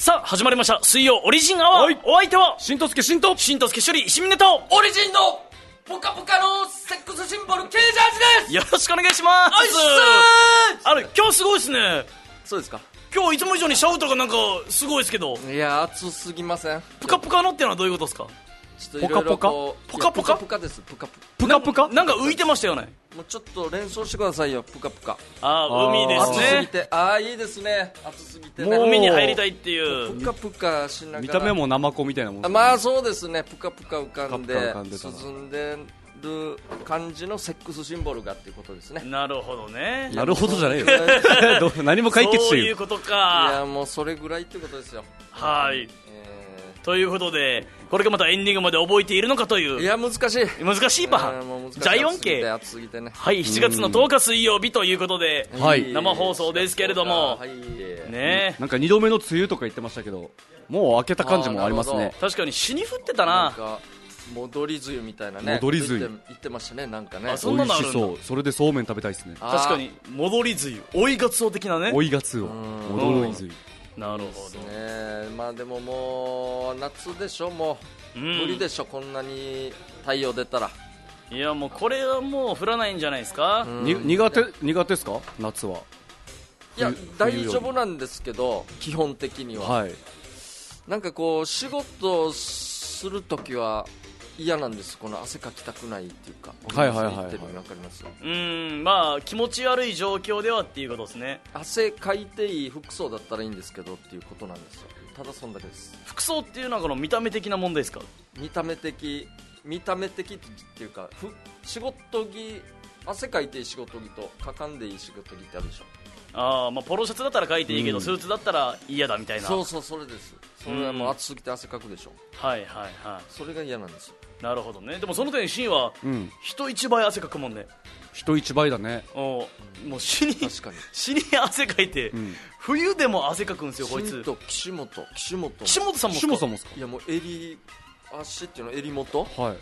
さあ始まりました水曜オリジンアワー。お相手はしんとすけしんとしんとすけしゅり石峰とオリジンのポカポカのセックスシンボル K ジャージです。 よろしくお願いします。今日すごいですね。 そうですか。 今日いつも以上にシャウトがなんかすごいですけど、 いや暑すぎません。 プカプカのってのはどういうことですか？ ちょっといろいろこうポカポカプカプカです。プカプカプカプカなんか浮いてましたよね。 もうちょっと連想してくださいよ。プカプカ海です暑すぎね。 ていいですね。暑すぎてね。 もう海に入りたいっていうプカプカしながら見た目もナマコみたいなもん。 まあそうですね。プカプカ浮かんでプカプカ浮かんでたな進んでる感じのセックスシンボルがっていうことですね。 なるほどね。 なるほどじゃないよ何も解決してるよ。 そういうこといか。 やもうそれぐらいってことですよ。 はい、ということでこれがまたエンディングまで覚えているのかといいうや難しい難しいパン。 もう難しい。 じゃあ4系暑すぎてね。 はい、7月の10日水曜日ということで、 はい生放送ですけれども、 はいねなんか2度目の梅雨とか言ってましたけど、もう明けた感じもありますね。 確かに死に降ってたな。 なんか戻り梅雨みたいなね。 戻り梅雨言ってましたね。なんかね。 あそんなのあるんだ。 美味しそう。それでそうめん食べたいですね。 確かに戻り梅雨追いがつお的なね。 追いがつお戻り梅雨。 なるほどね。まあでももう夏でしょ。もう無理でしょ。こんなに太陽出たら。 いやもうこれはもう降らないんじゃないですか。 苦手ですか夏は？ いや大丈夫なんですけど基本的には。 はい。 なんかこう仕事するときは嫌なんです。この汗かきたくないっていうか。 はいはいはいはい言ってるの分かります？ まあ気持ち悪い状況ではっていうことですね。 汗かいていい服装だったらいいんですけどっていうことなんですよ。ただそんだけです。 服装っていうのはこの見た目的な問題ですか？ 見た目的っていうか仕事着汗かいていい仕事着とかかんでいい仕事着ってあるでしょ。 まあポロシャツだったら書いていいけど、スーツだったら嫌だみたいな。 そうそれです。それはもう暑すぎて汗かくでしょ。 はいはいはい。 それが嫌なんですよ。 なるほどね。でもその点シンは人一倍汗かくもんね。 人一倍だね。 もう死に確かに死に汗かいて、冬でも汗かくんですよこいつ。 岸本さんもですか？ いやもう襟足っていうの襟元、 はい。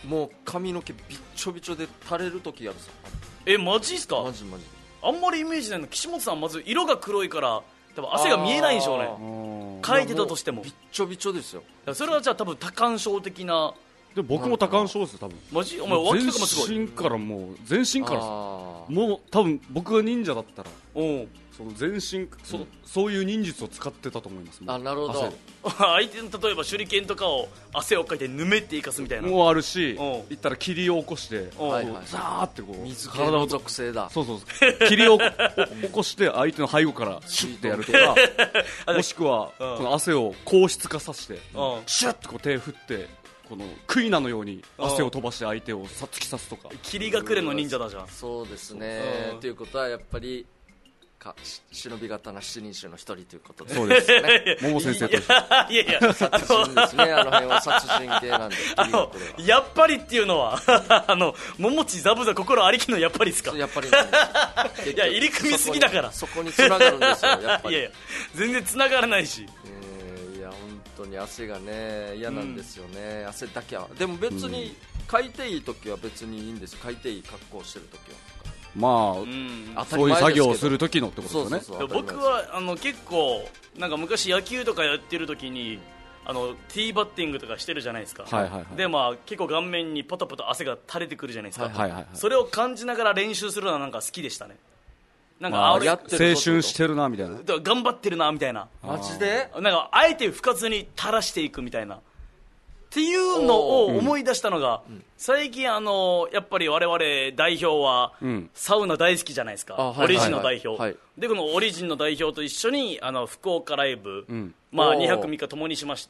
もう髪の毛びっちょびちょで垂れる時あるさ。 マジっすか？ マジあんまりイメージないの。岸本さんまず色が黒いから多分汗が見えないんでしょうね。かいてたとしてもびっちょびちょですよ。 それはじゃあ多分多汗症的な。 で僕も多汗症ですよ多分。 マジ？お前脇とかもすごい。 全身からもう多分僕が忍者だったらその全身そういう忍術を使ってたと思います。 なるほど。 相手の例えば手裏剣とかを汗をかいてぬめっていかすみたいなもうあるし、行ったら霧を起こしてザーってこう水系の属性だ。 そう霧を起こして相手の背後からシュッてやるとかもしくはこの汗を硬質化させてシュッとこう手振ってこのクイナのように汗を飛ばして相手を突き刺すとか。 霧隠れの忍者だじゃん。 そうですね。ということはやっぱり忍び刀七人衆の一人ということで。 そうですね。桃先生といや殺人ですね。あの辺は殺人系なんで。 やっぱりっていうのは桃地ザブザ心ありきのやっぱりですか？ やっぱりいや入り組みすぎだからそこに繋がるんですよやっぱり。 いや全然繋がらないし。 いや本当に汗がね嫌なんですよね。汗だけはでも別にかいていい時は別にいいんですよ。かいていい格好してる時は。 まあそういう作業をする時のってことですよね。 僕は結構なんか昔野球とかやってる時にティーバッティングとかしてるじゃないですか。で結構顔面にポタポタ汗が垂れてくるじゃないですか。それを感じながら練習するのはなんか好きでしたね。なんか青春してるなみたいな。 頑張ってるなみたいな。 マジでなんかあえて吹かずに垂らしていくみたいなっていうのを思い出したのが、最近やっぱり我々代表はサウナ大好きじゃないですか。オリジンの代表でこのオリジンの代表と一緒に福岡ライブ2泊3日ともにしまして、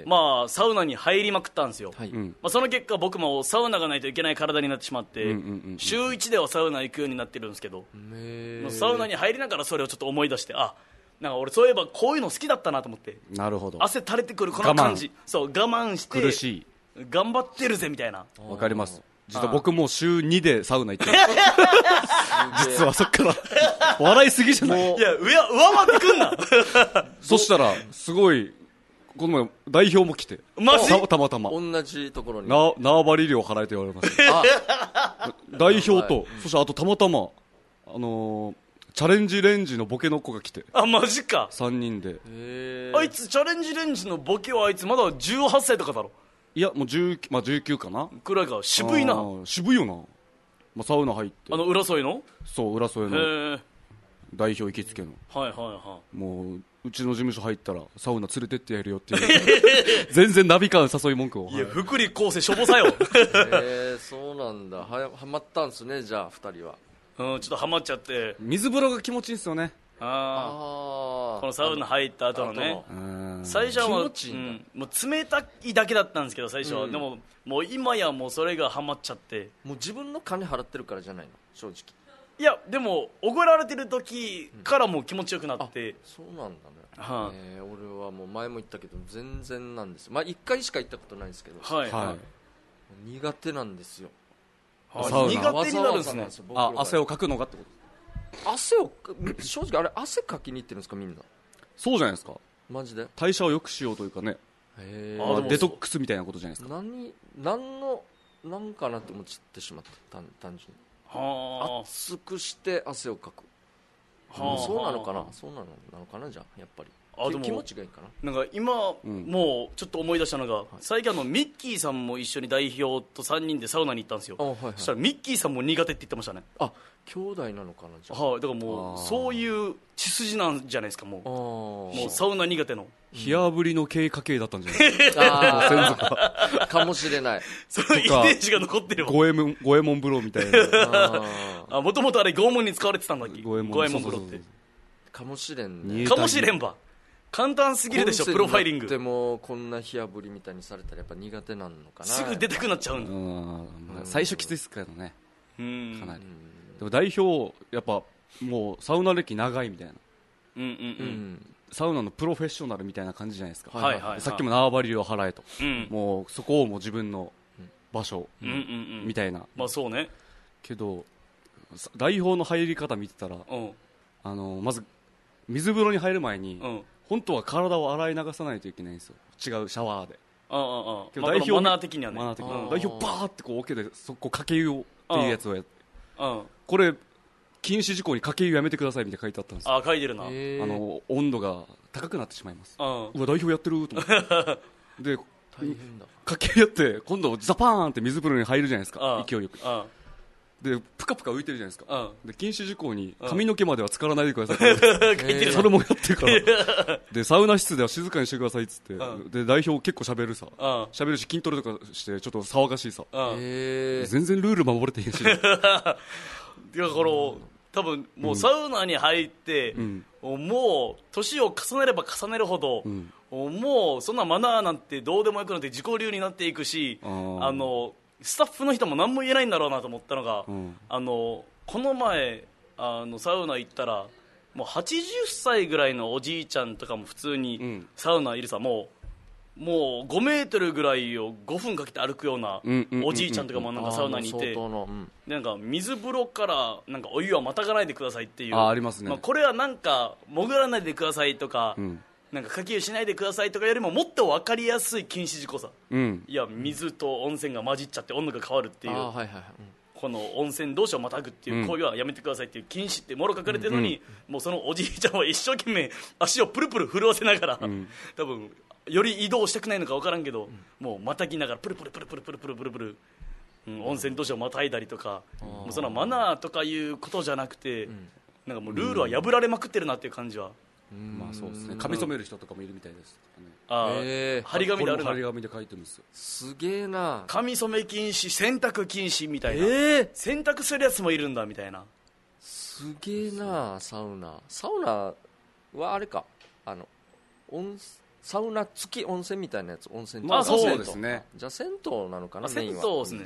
サウナに入りまくったんですよ。その結果僕もサウナがないといけない体になってしまって週1ではサウナ行くようになってるんですけど、サウナに入りながらそれをちょっと思い出して、なんか俺そういえばこういうの好きだったなと思って。 なるほど。 汗垂れてくるこの感じ。そう我慢して苦しい頑張ってるぜみたいな。 わかります。実は僕も週2でサウナ行ってる実はそっから笑いすぎじゃない。 いや上回ってくんなそしたらすごいこの前代表も来てマジたまたま同じところに縄張り料払えと言われました代表とそしてあとたまたまチャレンジレンジのボケの子が来て、 あ、マジか。 3人で。 あいつチャレンジレンジのボケはあいつまだ18歳とかだろ。 いやもう19かなくらいか。渋いな。 渋いよな、サウナ入って、 浦添の、 そう浦添の代表行きつけの、 はいはいはい、 もうちの事務所入ったらサウナ連れてってやるよっていう全然ナビ感誘い文句を。 いや、福利厚生しょぼさよそうなんだ。はまったんすね、じゃあ2人は。 ちょっとハマっちゃって。 水風呂が気持ちいいんですよね。 このサウナ入った後のね、最初はもう冷たいだけだったんですけど最初は、でももう今やもうそれがハマっちゃって。もう自分の金払ってるからじゃないの、正直。 いやでもおごられてる時からもう気持ちよくなって、 そうなんだね。俺はもう前も言ったけど全然なんです。1回しか行ったことないんですけど、苦手なんですよ。 苦手になるんですね。 汗をかくのがってこと？ 汗を正直あれ汗かきに行ってるんですか、みんな。 そうじゃないですか。 マジで代謝を良くしようというかね、デトックスみたいなことじゃないですか。何かなって思ってしまった、単純に。熱くして汗をかく。そうなのかな、そうなのかな、じゃあやっぱり気持ちがいいかな。 なんか今、もうちょっと思い出したのが、最近ミッキーさんも一緒に代表と3人でサウナに行ったんですよ。そしたらミッキーさんも苦手って言ってましたね。 兄弟なのかな、じゃあ。だからもうそういう血筋なんじゃないですか。もうサウナ苦手の火あぶりの経過系だったんじゃないですか。先祖かもしれない。 その遺伝子が残ってるわ。 五右衛門風呂みたいな。 もともとあれ拷問に使われてたんだっけ、五右衛門風呂って。 かもしれんね。 かもしれんば。簡単すぎるでしょ、プロファイリング。 でもこんな火あぶりみたいにされたらやっぱ苦手なのかな。 すぐ出たくなっちゃうんだ。最初きついっすけどね、かなり。でも代表やっぱもうサウナ歴長いみたいな、サウナのプロフェッショナルみたいな感じじゃないですか。さっきも縄張り料払えと、もうそこをもう自分の場所みたいな。 まあそうね。 けど代表の入り方見てたら、まず水風呂に入る前に、本当は体を洗い流さないといけないんですよ、違うシャワーで。 代表マナー的にはね。 代表バーってこう桶でそこかけ湯をっていうやつをやって、これ禁止事項にかけ湯やめてくださいみたいな書いてあったんですよ。 書いてるな。 温度が高くなってしまいます。うわ代表やってると思ってで大変だ。 かけ湯やって今度ザパーンって水風呂に入るじゃないですか、勢いよく。でプカプカ浮いてるじゃないですか。で禁止事項に髪の毛までは浸からないでくださいってそれもやってるからでサウナ室では静かにしてくださいっつって、で代表結構喋るさ、喋るし筋トレとかしてちょっと騒がしいさ、全然ルール守れてへんしだから多分もうサウナに入って、もう年を重ねれば重ねるほど、もうそんなマナーなんてどうでもよくなって自己流になっていくし、スタッフの人も何も言えないんだろうなと思ったのが、この前サウナ行ったらもう80歳ぐらいのおじいちゃんとかも普通にサウナいるさ。もう5メートルぐらいを5分かけて歩くようなおじいちゃんとかもなんかサウナにいて、なんか水風呂からなんかお湯はまたがないでくださいっていう。 ありますね。 これはなんか潜らないでくださいとか、なんかかけ湯しないでくださいとかよりももっと分かりやすい禁止事項さ、いや水と温泉が混じっちゃって温度が変わるっていう、この温泉同士をまたぐっていう行為はやめてくださいっていう禁止ってもろ書かれてるのに、もうそのおじいちゃんは一生懸命足をプルプル震わせながら、多分より移動したくないのか分からんけど、もうまたぎながらプルプルプルプルプルプルプルプル、温泉同士をまたいだりとか、もうそのマナーとかいうことじゃなくて、なんかもうルールは破られまくってるなっていう感じは。 まあそうですね。髪染める人とかもいるみたいです。 張り紙であるな。 張り紙で書いてるんですよ。 すげえな。 髪染め禁止、洗濯禁止みたいな。洗濯するやつもいるんだみたいな。 すげえな。サウナはあれか、サウナ付き温泉みたいなやつ。温泉。 そうですね。 じゃあ銭湯なのかな。 銭湯ですね。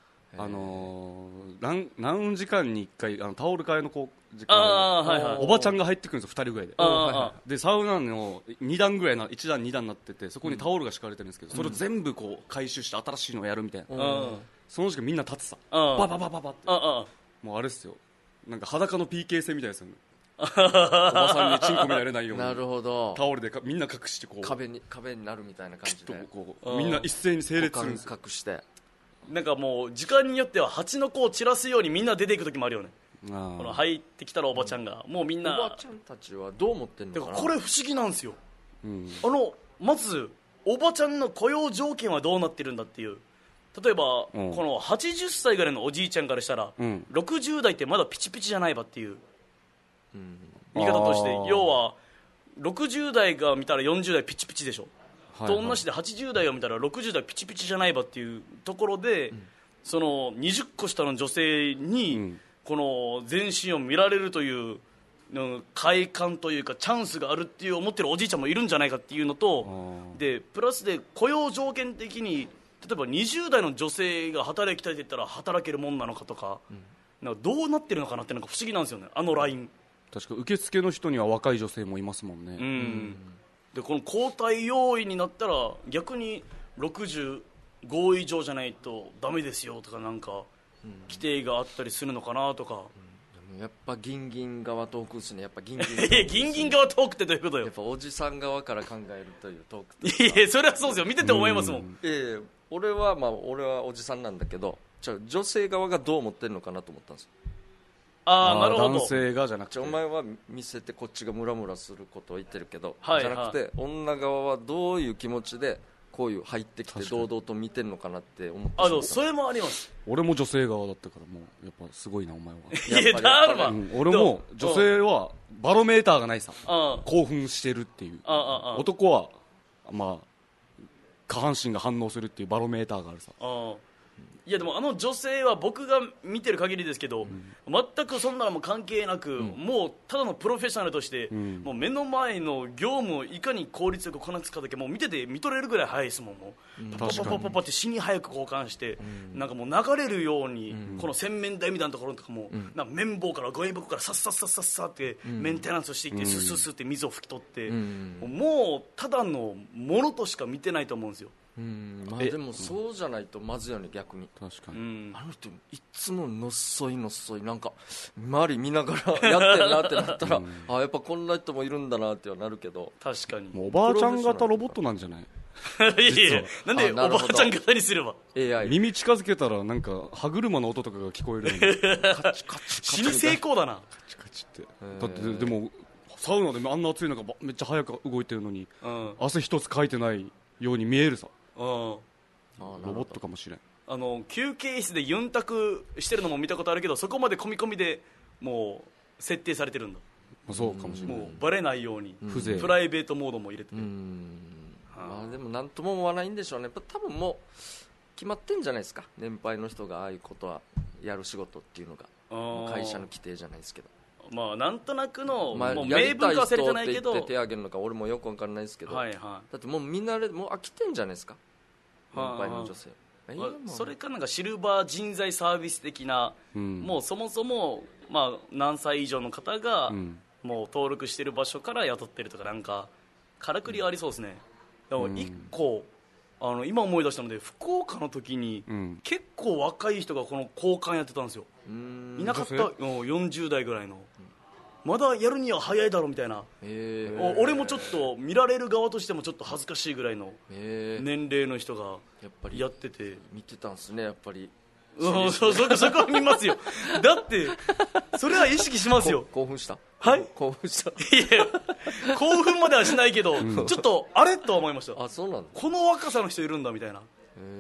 何時間に1回タオル替えの時間、おばちゃんが入ってくるんですよ、2人ぐらいで。でサウナの2段ぐらいな、1段2段になってて、そこにタオルが敷かれてるんですけど、それを全部こう回収して新しいのをやるみたいな。その時間みんな立つさ、バババババって、もうあれっすよ、なんか裸の PK 戦みたいですよね。おばさんにチンコ見られないように、 なるほど、 タオルでみんな隠してこう壁になるみたいな感じで、 みんな一斉に整列するんですよ。 隠して、 なんかもう時間によっては蜂の子を散らすようにみんな出ていく時もあるよね。 この入ってきたらおばちゃんが、もうみんなおばちゃんたちはどう思ってんのかな。 これ不思議なんですよ、まずおばちゃんの雇用条件はどうなってるんだっていう。例えば、この80歳ぐらいのおじいちゃんからしたら、60代ってまだピチピチじゃないばっていう、言い方として、要は60代が見たら40代ピチピチでしょ、と同じで80代を見たら60代ピチピチじゃないばっていうところで、その20個下の女性に、この全身を見られるという快感というかチャンスがあるっていう思ってるおじいちゃんもいるんじゃないかっていうのと、でプラスで雇用条件的に例えば20代の女性が働きたいって言ったら働けるもんなのかとか、なんかどうなってるのかなってなんか不思議なんですよね、あのライン。 確か受付の人には若い女性もいますもんね。 でこの交代要員になったら逆に65以上じゃないとダメですよとか、なんか規定があったりするのかなとか。 やっぱギンギン側トークですね。やっぱギンギンギンギン側トークってどういうことよ。 やっぱおじさん側から考えるというトーク。 いやそれはそうですよ、見てて思いますもん。 俺はおじさんなんだけど、女性側がどう思ってるのかなと思ったんですよ。 なるほど。 男性がじゃなくて、 お前は見せてこっちがムラムラすることを言ってるけど、 じゃなくて女側はどういう気持ちでこういう入ってきて堂々と見てるのかなって思って。 それもあります。 俺も女性側だったから、もうやっぱすごいなお前は。 いやだから俺も女性はバロメーターがないさ、興奮してるっていう。男はまあ下半身が反応するっていうバロメーターがあるさ。 いやでもあの女性は僕が見てる限りですけど、全くそんなのも関係なく、もうただのプロフェッショナルとして、もう目の前の業務をいかに効率よくこなすかだけもう見てて見とれるぐらい早いですもん。もうパパパパパパって死に早く交換して、なんかもう流れるように、この洗面台みたいなところとかも、なんか綿棒からゴミ袋からさっさっさっさっさってメンテナンスしていって、スッスッスッって水を拭き取って、もうただのものとしか見てないと思うんですよ。 でもそうじゃないとまずいよね、逆に。 確かに、 あの人いつものっそいなんか周り見ながらやってるなってなったらやっぱこんな人もいるんだなってはなるけど、 確かにもうおばあちゃん型ロボットなんじゃない？ いやなんでおばあちゃん型にすれば AI 耳近づけたらなんか歯車の音とかが聞こえるのにカチカチ死に成功だな。 カチカチってだってでもサウナであんな暑い中めっちゃ早く動いてるのに、汗一つかいてないように見えるさ。ロボットかもしれん。 休憩室でユンタクしてるのも見たことあるけど、そこまで込み込みでもう設定されてるんだ。 そうかもしれない。 もうバレないようにプライベートモードも入れてて、 でも何とも思わないんでしょうね。多分もう決まってんじゃないですか、年配の人がああいうことはやる仕事っていうのが会社の規定じゃないですけど、 まあなんとなくの、もう明文化はされてないけど、 やりたい人って言って手挙げるのか俺もよく分かんないですけど、だってもうみんなもう飽きてんじゃないですか、年配の女性。 それかなんかシルバー人材サービス的な、もうそもそも、まあ、何歳以上の方が、もう登録してる場所から雇ってるとか、なんかからくりありそうですね。でも1個、今思い出したので、福岡の時に、結構若い人がこの交換やってたんですよ。いなかった、40代ぐらいの。まだやるには早いだろみたいな、俺もちょっと見られる側としてもちょっと恥ずかしいぐらいの年齢の人がやってて、 見てたんですね、やっぱり。 そこは見ますよ。だってそれは意識しますよ。 興奮した？ はい、 興奮した。 いや興奮まではしないけど、ちょっとあれとは思いました。 そうなんだ。 この若さの人いるんだみたいな。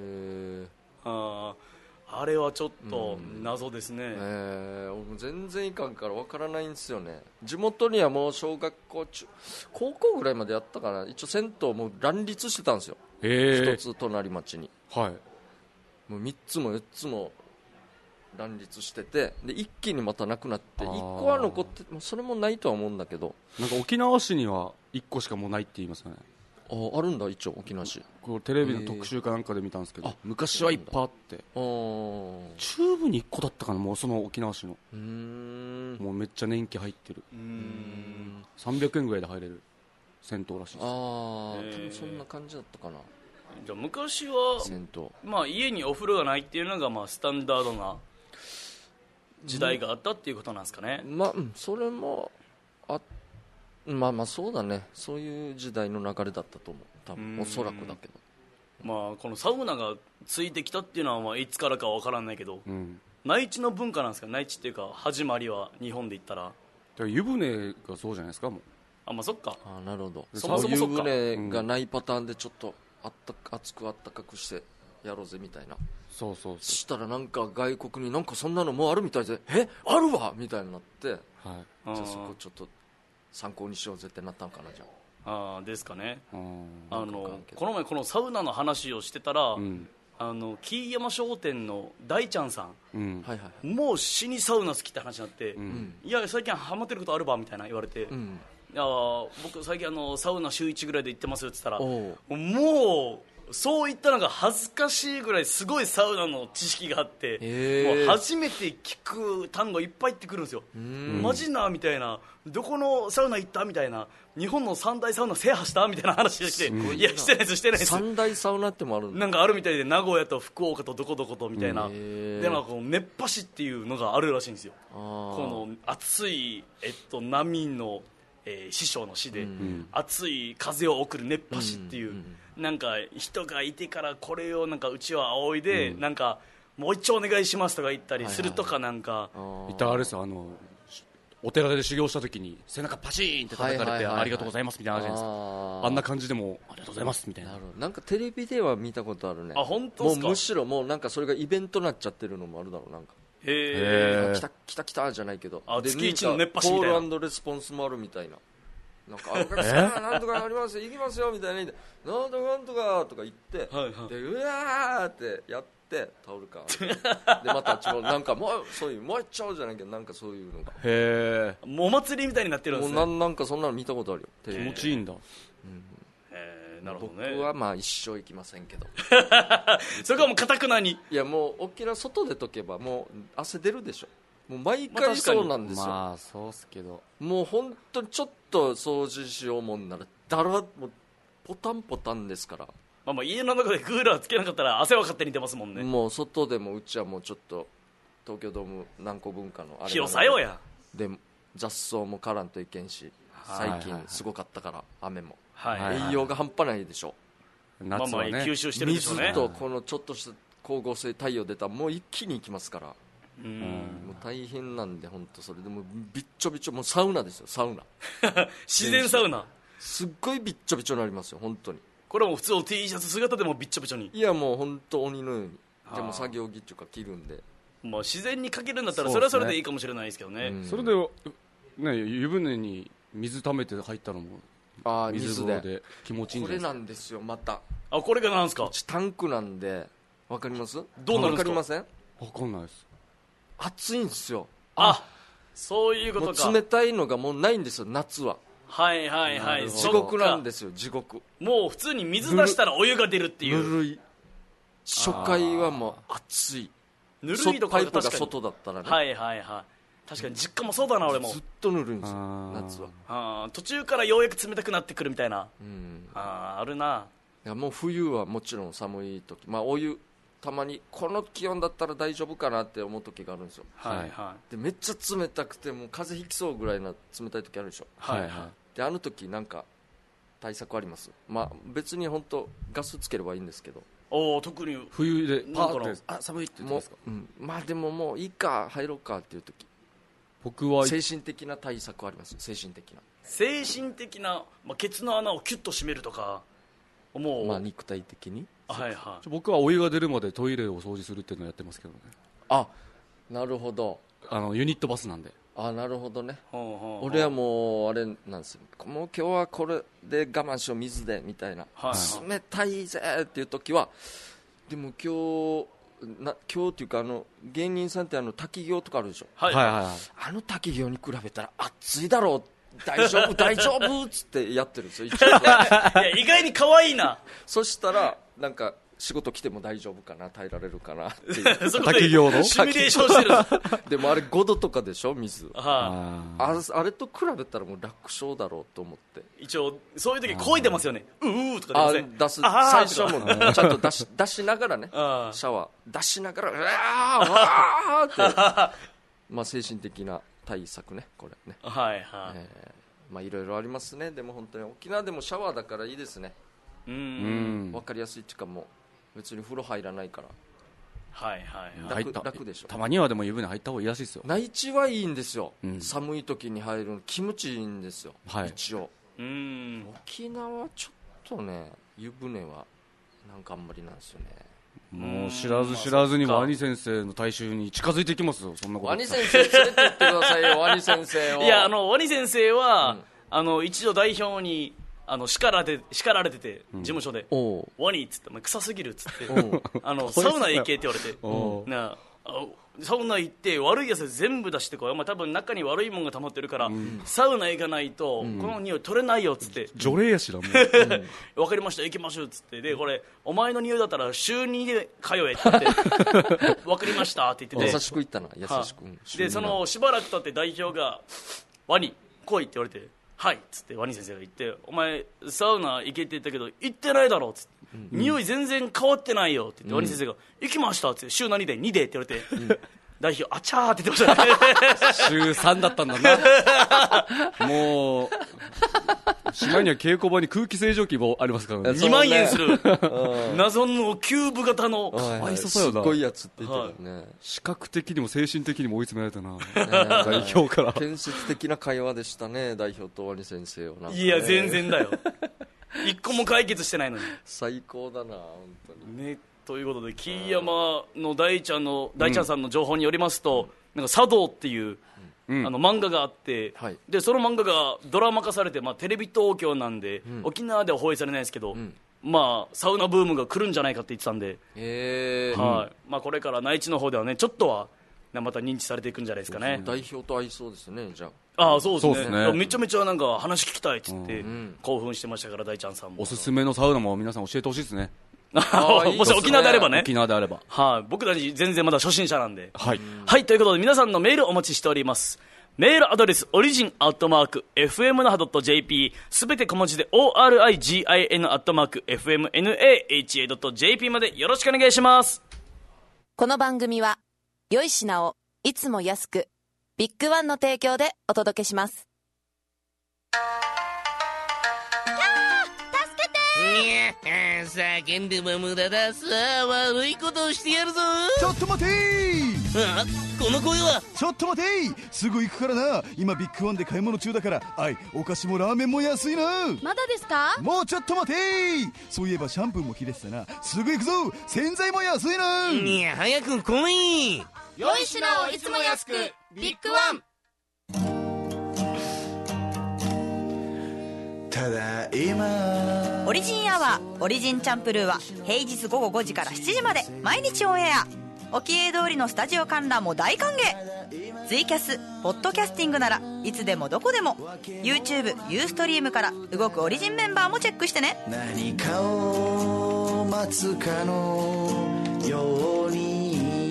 あれはちょっと謎ですね。 俺も全然いかんから分からないんですよね。地元にはもう小学校高校ぐらいまでやったから、一応銭湯も乱立してたんですよ、一つ隣町に。もう3つも4つも乱立してて、で一気にまたなくなって1個は残って、それもないとは思うんだけど、 なんか沖縄市には1個しかもうないって言いますよね。 あるんだ、一応沖縄市。 こうテレビの特集かなんかで見たんですけど、昔はいっぱいあって、中部に1個だったかな、もうその沖縄市の。もうめっちゃ年季入ってる。300円ぐらいで入れる銭湯らしいです。 多分そんな感じだったかな。 じゃあ昔は、まあ、家にお風呂がないっていうのがまあスタンダードな時代があったっていうことなんですかね。 それもまあそうだね、そういう時代の流れだったと思う、多分。おそらくだけど、 まあこのサウナがついてきたっていうのはまあいつからかわからないけど、 内地の文化なんですか？内地っていうか始まりは日本で言ったら湯船がそうじゃないですか。もうまあそっか。 なるほど。 そもそもそっか。 湯船がないパターンでちょっと熱くあったかくしてやろうぜみたいな。 そうしたらなんか外国になんかそんなのもうあるみたいで、あるわみたいになって、はい、じゃあそこちょっと参考にしようぜってなったんかな。じゃあですかね。この前このサウナの話をしてたら、木井山商店の大ちゃんさん、もう死にサウナ好きって話になって、いや最近ハマってることあるばみたいな言われて、いや僕最近サウナ週1ぐらいで行ってますよって言ったら、もうそういったのが恥ずかしいぐらいすごいサウナの知識があって、もう初めて聞く単語いっぱい言ってくるんですよ。マジなみたいな、どこのサウナ行ったみたいな、日本の三大サウナ制覇したみたいな話して、いやしてないですしてないです。 三大サウナってもあるんだ。 なんかあるみたいで、名古屋と福岡とどこどことみたいな、でなんかこの熱波師っていうのがあるらしいんですよ。この熱い、波の師匠の師で、熱い風を送る熱波師っていう、なんか人がいてからこれをなんかうちは仰いで、なんかもう一丁お願いしますとか言ったりするとか、なんかいたあれですよ、お寺で修行した時に背中パチーンって叩かれてありがとうございますみたいなのあるじゃないですか。あんな感じでもありがとうございますみたいな。 なんかテレビでは見たことあるね。 本当ですか？ もうむしろもうなんかそれがイベントになっちゃってるのもあるだろう。なんか来たじゃないけど、 月一の熱波師みたいなコール&レスポンスもあるみたいな。なんかお客さんなんとかありますよ行きますよみたいな、なんとかなんとかとか言って、でうわーってやってタオルかでまたなんかもうそういうもう一丁じゃないけど、なんかそういうのがもうお祭りみたいになってるんですね。 なんかそんなの見たことあるよ。 気持ちいいんだ。 なるほどね。 僕はまあ一生行きませんけどそれかもうかたくなに。 いやもう大きな外でとけばもう汗出るでしょ。もう毎回そうなんですよ。 まあそうっすけど、 もう本当にちょっと掃除しようもんならもうポタンポタンですから。 まあ家の中でクーラーつけなかったら汗は勝手に出ますもんね。 もう外でもうちはもうちょっと東京ドーム何個文化のあれ広さよやで雑草も刈らんといけんし、最近すごかったから雨も、栄養が半端ないでしょ。 夏はね、 吸収してるでしょうね。 水とこのちょっとした光合成太陽出たらもう一気にいきますから、もう大変なんで本当。それでもびっちょびちょ、もうサウナですよ、サウナ自然サウナすっごいびっちょびちょになりますよ本当に。 これはもう普通の T シャツ姿でもびっちょびちょに。 いやもう本当鬼のように。じゃあもう作業着っていうか着るんで、 もう自然にかけるんだったらそれはそれでいいかもしれないですけどね。 それでね、湯船に水溜めて入ったのも水風呂で気持ちいいんじゃないですか。 これなんですよまた。 これがなんですか？ タンクなんでわかります？ どうなるんですか？ わかりません？ わかんないです。 暑いんですよ。 そういうことか。 もう冷たいのがもうないんですよ夏は。 はいはいはい。 地獄なんですよ、地獄。 もう普通に水出したらお湯が出るっていう。 ぬるい。初回はもう暑い。 ぬるいとこパイプが外だったらね。 はいはいはい。確かに実家もそうだな俺も。 ずっとぬるいんですよ夏は。途中からようやく冷たくなってくるみたいな。あるな。 いやもう冬はもちろん寒い時、まあお湯たまにこの気温だったら大丈夫かなって思う時があるんですよ。でめっちゃ冷たくてもう風邪ひきそうぐらいな冷たい時あるでしょ。であの時なんか対策あります？まあ別に本当ガスつければいいんですけど。 特に冬でパーって寒いって言ってますか？ まあでももういいか入ろうかっていう時、 僕は精神的な対策あります？精神的な、 ケツの穴をキュッと締めるとか、もうまあ肉体的に。 僕はお湯が出るまでトイレを掃除するっていうのをやってますけどね。 なるほど。 ユニットバスなんで。 なるほどね。俺はもうあれなんですよ、もう今日はこれで我慢しよう水でみたいな、冷たいぜっていう時はでも今日っていうか芸人さんって滝行とかあるでしょ。あの滝行に比べたら暑いだろう、大丈夫大丈夫っつってやってるんですよ一応。いや意外に可愛いな。 そしたらなんか仕事来ても大丈夫かな、耐えられるかなっていう滝行のシミュレーションしてる。 でもあれ5度とかでしょ水。 あれと比べたらもう楽勝だろうと思って。 一応そういう時漕いでますよね。とか出す最初もちゃんと出しながらね、シャワー出しながらうわーってまあ精神的な対策ねこれね。まあいろいろありますね。でも本当に沖縄でもシャワーだからいいですね。分かりやすいっていうかもう別に風呂入らないからはいはいはい、 楽でしょ。 たまにはでも湯船入った方がいいらしいですよ。 内地はいいんですよ、寒い時に入るの気持ちいいんですよ、一応。沖縄はちょっとね湯船はなんかあんまりなんですよね。 もう知らず知らずにワニ先生の大衆に近づいていきますよ、そんなこと。 ワニ先生連れて行ってくださいよ、ワニ先生を。 いや、ワニ先生は、一度代表に叱られてて、事務所で、ワニっつって、お前臭すぎるっつって、サウナ行けって言われて、サウナ行って悪いやつ全部出してこい、お前多分中に悪いもんが溜まってるから、サウナ行かないとこの匂い取れないよっつって、 除霊やしらもう分かりました行きましょうっつって、でこれお前の匂いだったら週2で通えって言って分かりましたって言ってて、 優しく言ったな、優しく。 でしばらく経って代表がワニ来いって言われて、はいっつってワニ先生が言って、お前サウナ行けって言ったけど行ってないだろっつって、匂い全然変わってないよって言って、ワニ先生が行きましたっつって、週何で2でって言われて、代表あちゃーって言ってましたね週3だったんだなもう島には稽古場に空気清浄機もありますからね。 2万円する謎のキューブ型の愛想そうよな、 すっごいやつって言ってたね。 視覚的にも精神的にも追い詰められたな代表から建設的な会話でしたね、代表とワニ先生を。 いや全然だよ一個も解決してないのに最高だな本当にね。ということで、木山の大ちゃんさんの情報によりますと、なんか茶道っていう、漫画があって、でその漫画がドラマ化されて、テレビ東京なんで、沖縄では放映されないですけど、サウナブームが来るんじゃないかって言ってたんで、これから内地の方ではね、ちょっとはまた認知されていくんじゃないですかね。 代表と合いそうですね、じゃあ。そうですね、めちゃめちゃなんか話聞きたいっつって、興奮してましたから、大ちゃんさんも。 おすすめのサウナも皆さん教えてほしいですねもし沖縄であればね。 沖縄であれば、 僕たち全然まだ初心者なんで。はい、ということで皆さんのメールお待ちしております。メールアドレスorigin@fmnaha.jp、 すべて小文字で origin@fmnaha.jp までよろしくお願いします。 この番組は良い品をいつも安く、ビッグワンの提供でお届けします。 叫んでも無駄だ。さあ悪いことをしてやるぞ。 ちょっと待てこの声は。 ちょっと待てすぐ行くからな。今ビッグワンで買い物中だから、お菓子もラーメンも安いな。 まだですか。 もうちょっと待てそういえばシャンプーも切れてたな。すぐ行くぞ。洗剤も安いな。 いや早く来い。 良い品をいつも安く、ビッグワン。 ただいまオリジンアワーオリジンチャンプルーは平日午後5時から7時まで毎日オンエア。沖永通りのスタジオ観覧も大歓迎。ツイキャス、ポッドキャスティングならいつでもどこでも YouTube、ユーストリームから動くオリジンメンバーもチェックしてね。 何かを待つかのように。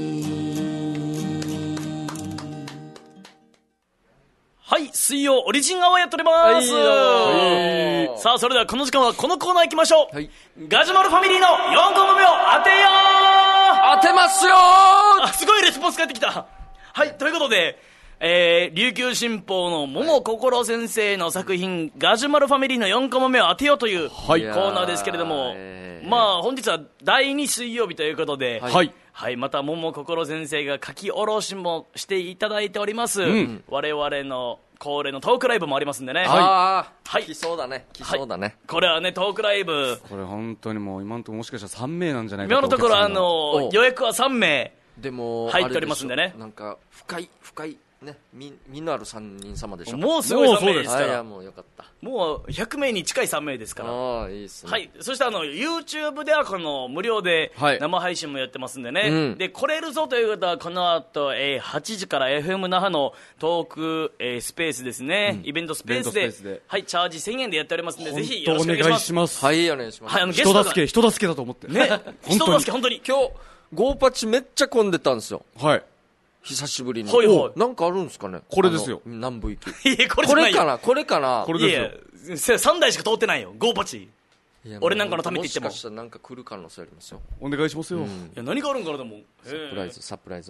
はい、水曜オリジンアワーやっております。さあそれではこの時間はこのコーナー行きましょう。ガジュマルファミリーの4コマ目を当てよう。 当てますよすごいレスポンス返ってきた。はい、ということで、琉球新報の桃心先生の作品ガジュマルファミリーの4コマ目を当てようというコーナーですけれども、本日は第2水曜日ということで、また桃心先生が書き下ろしもしていただいております、我々の恒例のトークライブもありますんでね。 来そうだね、来そうだね。 これはね、トークライブ、 これ本当にもう今のところもしかしたら3名なんじゃないかと。 今のところ予約は3名でも入っておりますんでね。 なんか深いね、みのある3人様でしょ。 もうすごい3名ですから。 もうよかった。 もう100名に近い3名ですから。 いいっすね。 はい、そしてYouTube ではこの無料で生配信もやってますんでね、で来れるぞという方はこの後、8時から FM 那覇のトーク、スペースですね、イベントスペースで、チャージ1000円でやっておりますんで、ぜひよろしくお願いします。 はい、お願いします。 人助けだと思ってね人助け本当に。 今日ゴーパチめっちゃ混んでたんですよ。久しぶりに。なんかあるんですかね。 これですよ、 南部行き。 これかなこれですよ。3台しか通ってないよ、ゴーパチ。俺なんかのためって言ってももしかしたらなんか来る可能性ありますよ。 お願いしますよ。 何があるんかな。でもサプライズのね。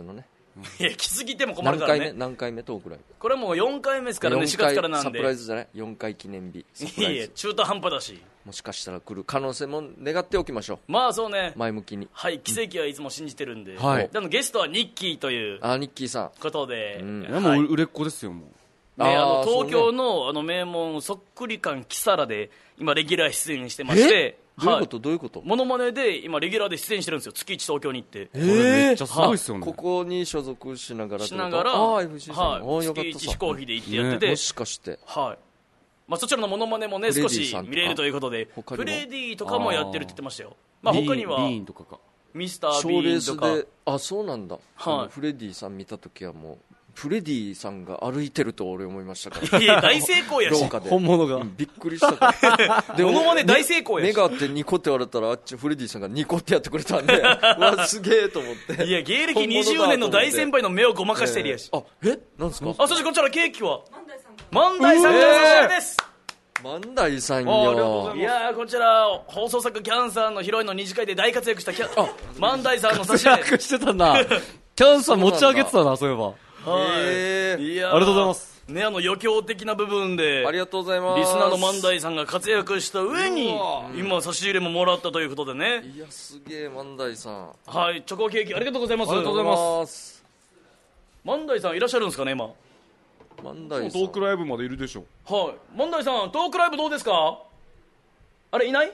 いや来すぎても困るからね。 何回目トークライブ。 これもう4回目ですからね、4月からなんで。 サプライズじゃない、4回記念日サプライズ。 いや中途半端だし、 もしかしたら来る可能性も願っておきましょう。 まあそうね、 前向きに。 はい、奇跡はいつも信じてるんで、 はい、 でもゲストはニッキーというニッキーさんことで、 もう売れっ子ですよもう。 ね、東京の、名門そっくり館キサラで今レギュラー出演してまして、 どういうこと、どういうこと。 モノマネで今レギュラーで出演してるんですよ、月一東京に行って。 めっちゃすごいっすよね。 ここに所属しながら、 月一飛行機で行ってやってて、 もしかして、 はい、まあ、そちらのモノマネもね少し見れるということで、フレディとかもやってるって言ってましたよ。まあ、他にはビーンとかか、 ミスター・ビーンとか。 あ、そうなんだ、はい、フレディさん見たときはもうフレディさんが歩いてると俺思いましたから。 いや大成功やし、 本物が、 びっくりしたからでモノマネ大成功やし、 目があってニコって言われたら、あっちフレディさんがニコってやってくれたんでうわすげえと思って。 いや芸歴20年の大先輩の目をごまかしてるやし、 なんですか。 そしてこちらケーキは万代さんから差し上げです。 万代さんよ。 いやこちら放送作キャンサーのヒロインの二次会で大活躍した万代さんの差し入れ。 活躍してたなキャンサー持ち上げてたな、そういえば。 いやありがとうございますね。余興的な部分でありがとうございます。 リスナーの万代さんが活躍した上に今差し入れももらったということでね。 いやすげえ万代さん、 はい、チョコケーキありがとうございます。 ありがとうございます。 万代さんいらっしゃるんですかね今。 万代さんトークライブまでいるでしょ。 はい、万代さんトークライブどうですか。あれいない。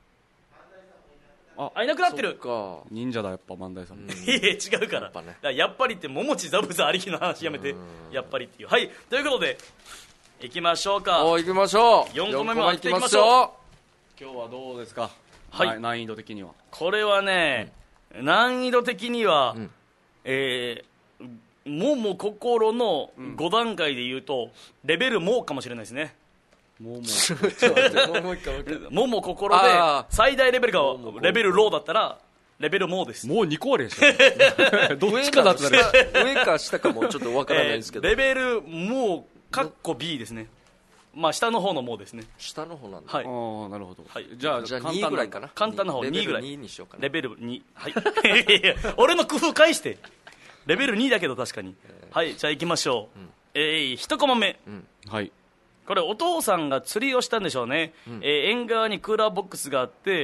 いなくなってる。 忍者だやっぱ万代さん。 いや違うから、やっぱりって桃地ザブザありきの話やめて、やっぱりっていう。はい、ということで行きましょうか。 行きましょう。 4個目も行っていきましょう。今日はどうですか。 はい、 難易度的には。 これはね、難易度的には、も心の5段階で言うとレベルもかもしれないですね。もも心で最大レベルがレベルローだったらレベルもです。 もう2個あるでしょどっちかだったら上か下かもちょっとわからないですけど、 レベルもかっこ B ですね。まあ下の方のもですね。 下の方なんだ。 はい。 ああなるほど。 はい。 じゃあ2ぐらいかな。 簡単な方2ぐらい。 レベル2にしようかな。 レベル2。はい。俺の工夫返して。レベル2だけど確かに。はい。じゃあ行きましょう。1コマ目。 はい。 これお父さんが釣りをしたんでしょうね。縁側にクーラーボックスがあって、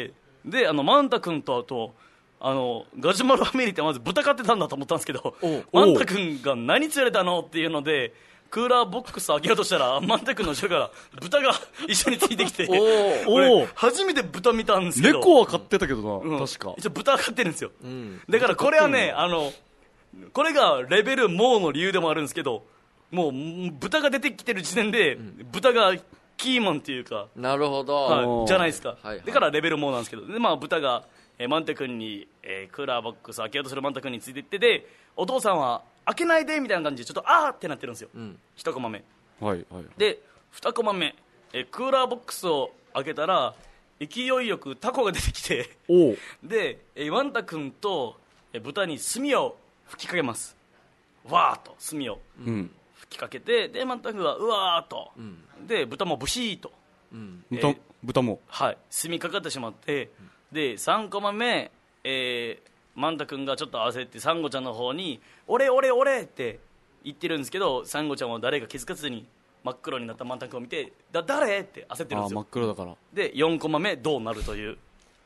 でマンタ君とガジュマルファミリーってまず豚飼ってたんだと思ったんですけど、マンタ君が何釣れたのっていうのでクーラーボックス開けようとしたらマンタ君の後ろから豚が一緒についてきて俺初めて豚見たんですけど。 猫は飼ってたけどな、確か一応豚は飼ってるんですよ、だからこれはねこれがレベルもの理由でもあるんですけど、もう豚が出てきてる時点で、豚がキーマンっていうか、 なるほど、 じゃないですか、だからレベルもなんですけど、で、豚が、マンタ君に、クーラーボックス開けようとするマンタ君についていってで、お父さんは開けないでみたいな感じでちょっとあーってなってるんですよ、1コマ目、で2コマ目、クーラーボックスを開けたら勢いよくタコが出てきてで、マンタ君と豚に炭を吹きかけます。わーっと炭を、吹きかけて、でマンタ君はうわーっと、で豚もブシーっと、 豚もはい炭かかってしまって、で3コマ目、マンタ君がちょっと焦ってサンゴちゃんの方に俺俺俺って言ってるんですけど、サンゴちゃんは誰か気づかずに真っ黒になったマンタ君を見て誰って焦ってるんですよ。 真っ黒だから。 で4コマ目どうなるという。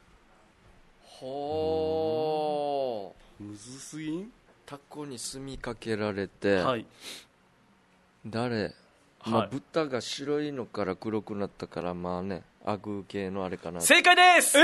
ほー、むずすぎん。 タコに炭かけられて、はい、誰、豚が白いのから黒くなったから、まあね、アグー系のあれかな。 正解です。うわ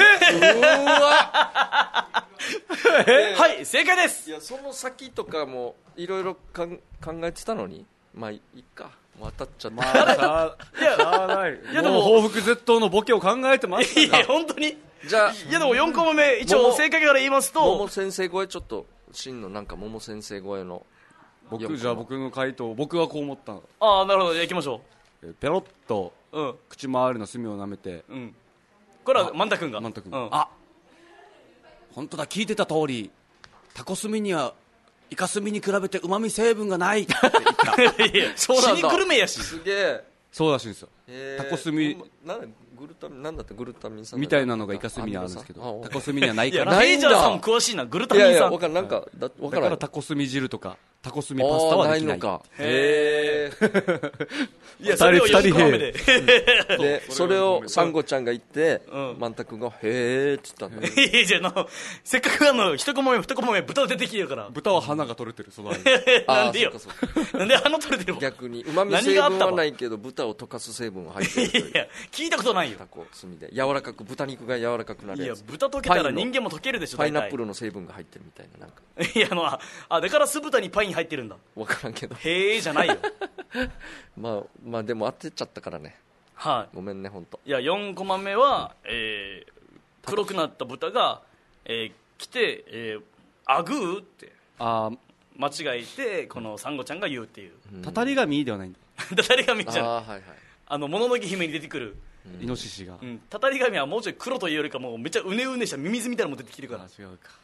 はい正解です。 いやその先とかもいろいろ考えてたのに、まあいいか、もう当たっちゃった、 いやでも報復絶倒のボケを考えてますか。 いや本当に。 じゃあいやでも4コマ目一応正解から言いますと、 桃先生超え、ちょっと真のなんか桃先生超えのじゃあ僕の回答、僕はこう思ったの。 ああなるほど、行きましょう。ペロッと、口周りの隅を舐めて、 これはマンタ君があ、本当だ、聞いてた通りタコ炭にはイカ炭に比べて旨味成分がないって言った。 いやそうなんだ、死にグルメやし。 すげえ、 そうらしいんですよ。タコ炭なんだってグルタミン酸みたいなのがイカ炭にあるんですけど、タコ炭にはないから。 レイジャーさんも詳しいな、グルタミン酸。 なんかだからタコ炭汁とかタコスミパスタはできない。 ないのか。へいや、それを4個目で。 で、それをサンゴちゃんが言って、万太君が、へーって言ったんだ。 いや、じゃあせっかく1コマ目、2コマ目、豚出てきてるから。 豚は鼻が取れてる、その間。 なんでよ。なんで鼻取れてるの？ 逆に、旨味成分はないけど、豚を溶かす成分は入ってる。 いや、聞いたことないよ。 タコ炭で。柔らかく、豚肉が柔らかくなるやつ。 いや、豚溶けたら人間も溶けるでしょ、 パイナップルの成分が入ってるみたいな、なんか。 いや、だから酢豚にパイン入ってるんだ。 わからんけど。 へーじゃないよ。 まあでも当てちゃったからね。 はい。 ごめんね、本当。 いや、4コマ目は、黒くなった豚が、来て、あぐーって間違えて、このサンゴちゃんが言うっていう。 たたり神ではないんだ。 たたり神じゃない。 はいはい。 もののけ姫に出てくるイノシシが。 たたり神はもうちょい黒というよりかもうめっちゃうねうねしたミミズみたいなのも出てきてるから。 違うか。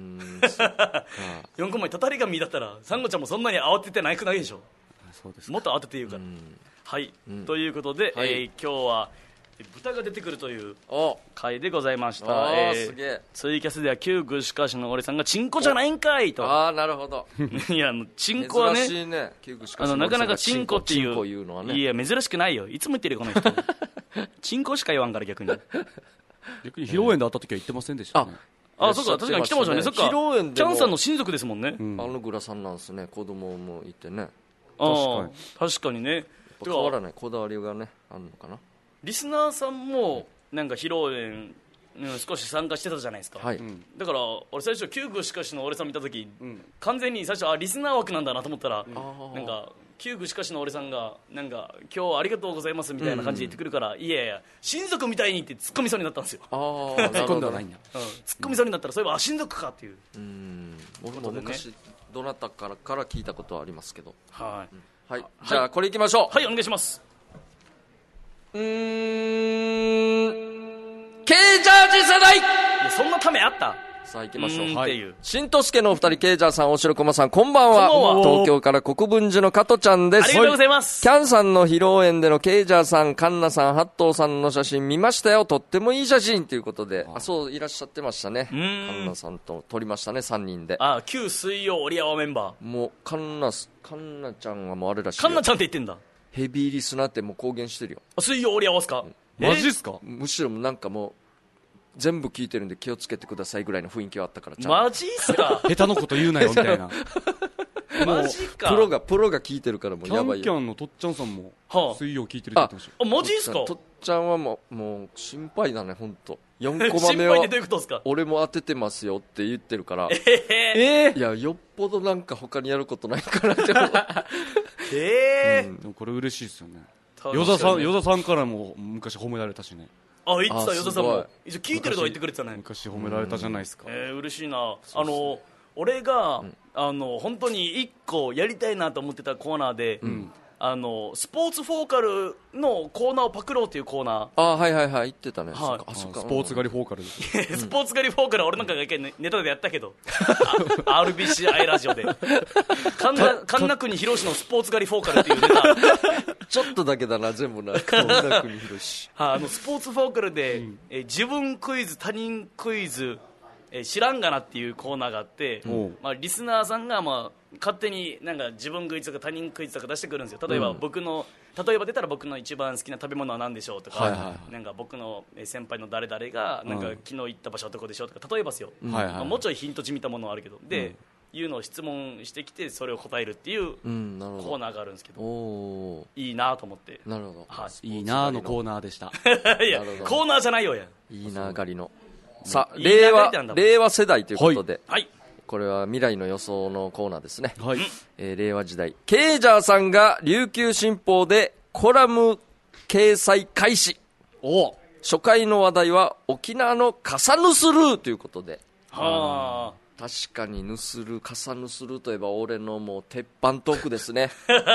4コマ目たたり神だったらサンゴちゃんもそんなに慌ててないくないでしょ。 そうです。 もっと慌てて言うから。はい、ということで、今日は豚が出てくるという回でございました。 すげえ。 ツイキャスでは旧具しかしの俺さんがチンコじゃないんかいと。 なるほど。 いや、チンコはね、 珍しいね。旧具しかしのなかなかチンコっていう、 言うのはね。 いや珍しくないよ。いつも言ってるよこの人。チンコしか言わんから逆に。 逆に披露宴で会った時は言ってませんでしたね。 そうか、確かに来てましたね。そっか。 披露宴でキャンさんの親族ですもんね。 グラさんなんですね。子供もいてね。 確かにね。 変わらないこだわりがねあるのかな。 リスナーさんもなんか披露宴、少し参加してたじゃないですか。だから俺最初旧具しかしの俺さん見た時、完全に最初リスナー枠なんだなと思ったら、なんか旧具しかしの俺さんがなんか今日はありがとうございますみたいな感じで言ってくるから、いやいや親族みたいにって突っ込みそうになったんですよ。 突っ込んではないんだ。 突っ込みそうになったらそういえば親族かっていう。 僕も昔どなたから聞いたことはありますけど。 はい。 じゃあこれいきましょう。 はい、お願いします。 ケイジャージ世代。 そんなためあった？ さあ行きましょう。新とすけのお二人、ケイジャーさん、おしろこまさん、こんばんは。東京から国分寺の加トちゃんです。 ありがとうございます。 キャンさんの披露宴でのケイジャーさん、カンナさん、ハットーさんの写真見ましたよ。とってもいい写真ということで、そういらっしゃってましたね。カンナさんと撮りましたね、3人で。 旧水曜折り合わメンバー。 もうカンナちゃんはもうあれらしい。 カンナちゃんって言ってんだ。 ヘビーリスナーってもう公言してるよ。 水曜折り合わすか？ マジっすか？ むしろなんかもう全部聞いてるんで気をつけてくださいぐらいの雰囲気はあったから。 マジっすか？ 下手なこと言うなよみたいな。 マジか。 プロが聞いてるからもうやばいよ。 キャンのとっちゃんさんも水曜聞いてるって言ってました。 マジっすか？ とっちゃんはもう心配だね本当。4コマ目は俺も当ててますよって言ってるから。いやよっぽどなんか他にやることないかなって思う。 でもこれ嬉しいですよね。与田さんからも昔褒められたしね。 言ってた。与田さんも一応聞いてるとは言ってくれてたね。 昔褒められたじゃないですか。 嬉しいな。俺が本当に1個やりたいなと思ってたコーナーで、スポーツフォーカルのコーナーをパクろうっていうコーナー。 はい言ってたね。 スポーツ狩りフォーカルです。 スポーツ狩りフォーカルは俺なんかが一回ネタでやったけど、RBCI ラジオで神名国広しのスポーツ狩りフォーカルっていうネタ。 ちょっとだけだな全部な。神名国広し。 スポーツフォーカルで自分クイズ他人クイズ知らんがなっていうコーナーがあって、リスナーさんが勝手になんか自分クイズとか他人クイズとか出してくるんですよ。例えば出たら僕の一番好きな食べ物は何でしょうとか、なんか僕の先輩の誰々がなんか昨日行った場所はどこでしょうとか、例えばですよ、もうちょいヒントじみたものはあるけど、でいうのを質問してきてそれを答えるっていうコーナーがあるんですけど、いいなと思って。 なるほど。 いいなのコーナーでした。 いやコーナーじゃないよや。 いいな狩りの。さあ令和世代ということで、これは未来の予想のコーナーですね。令和時代、ケイジャーさんが琉球新報でコラム掲載開始。初回の話題は沖縄のカサヌスルーということで。確かにヌスルカサヌスルーといえば俺のもう鉄板トークですね。もう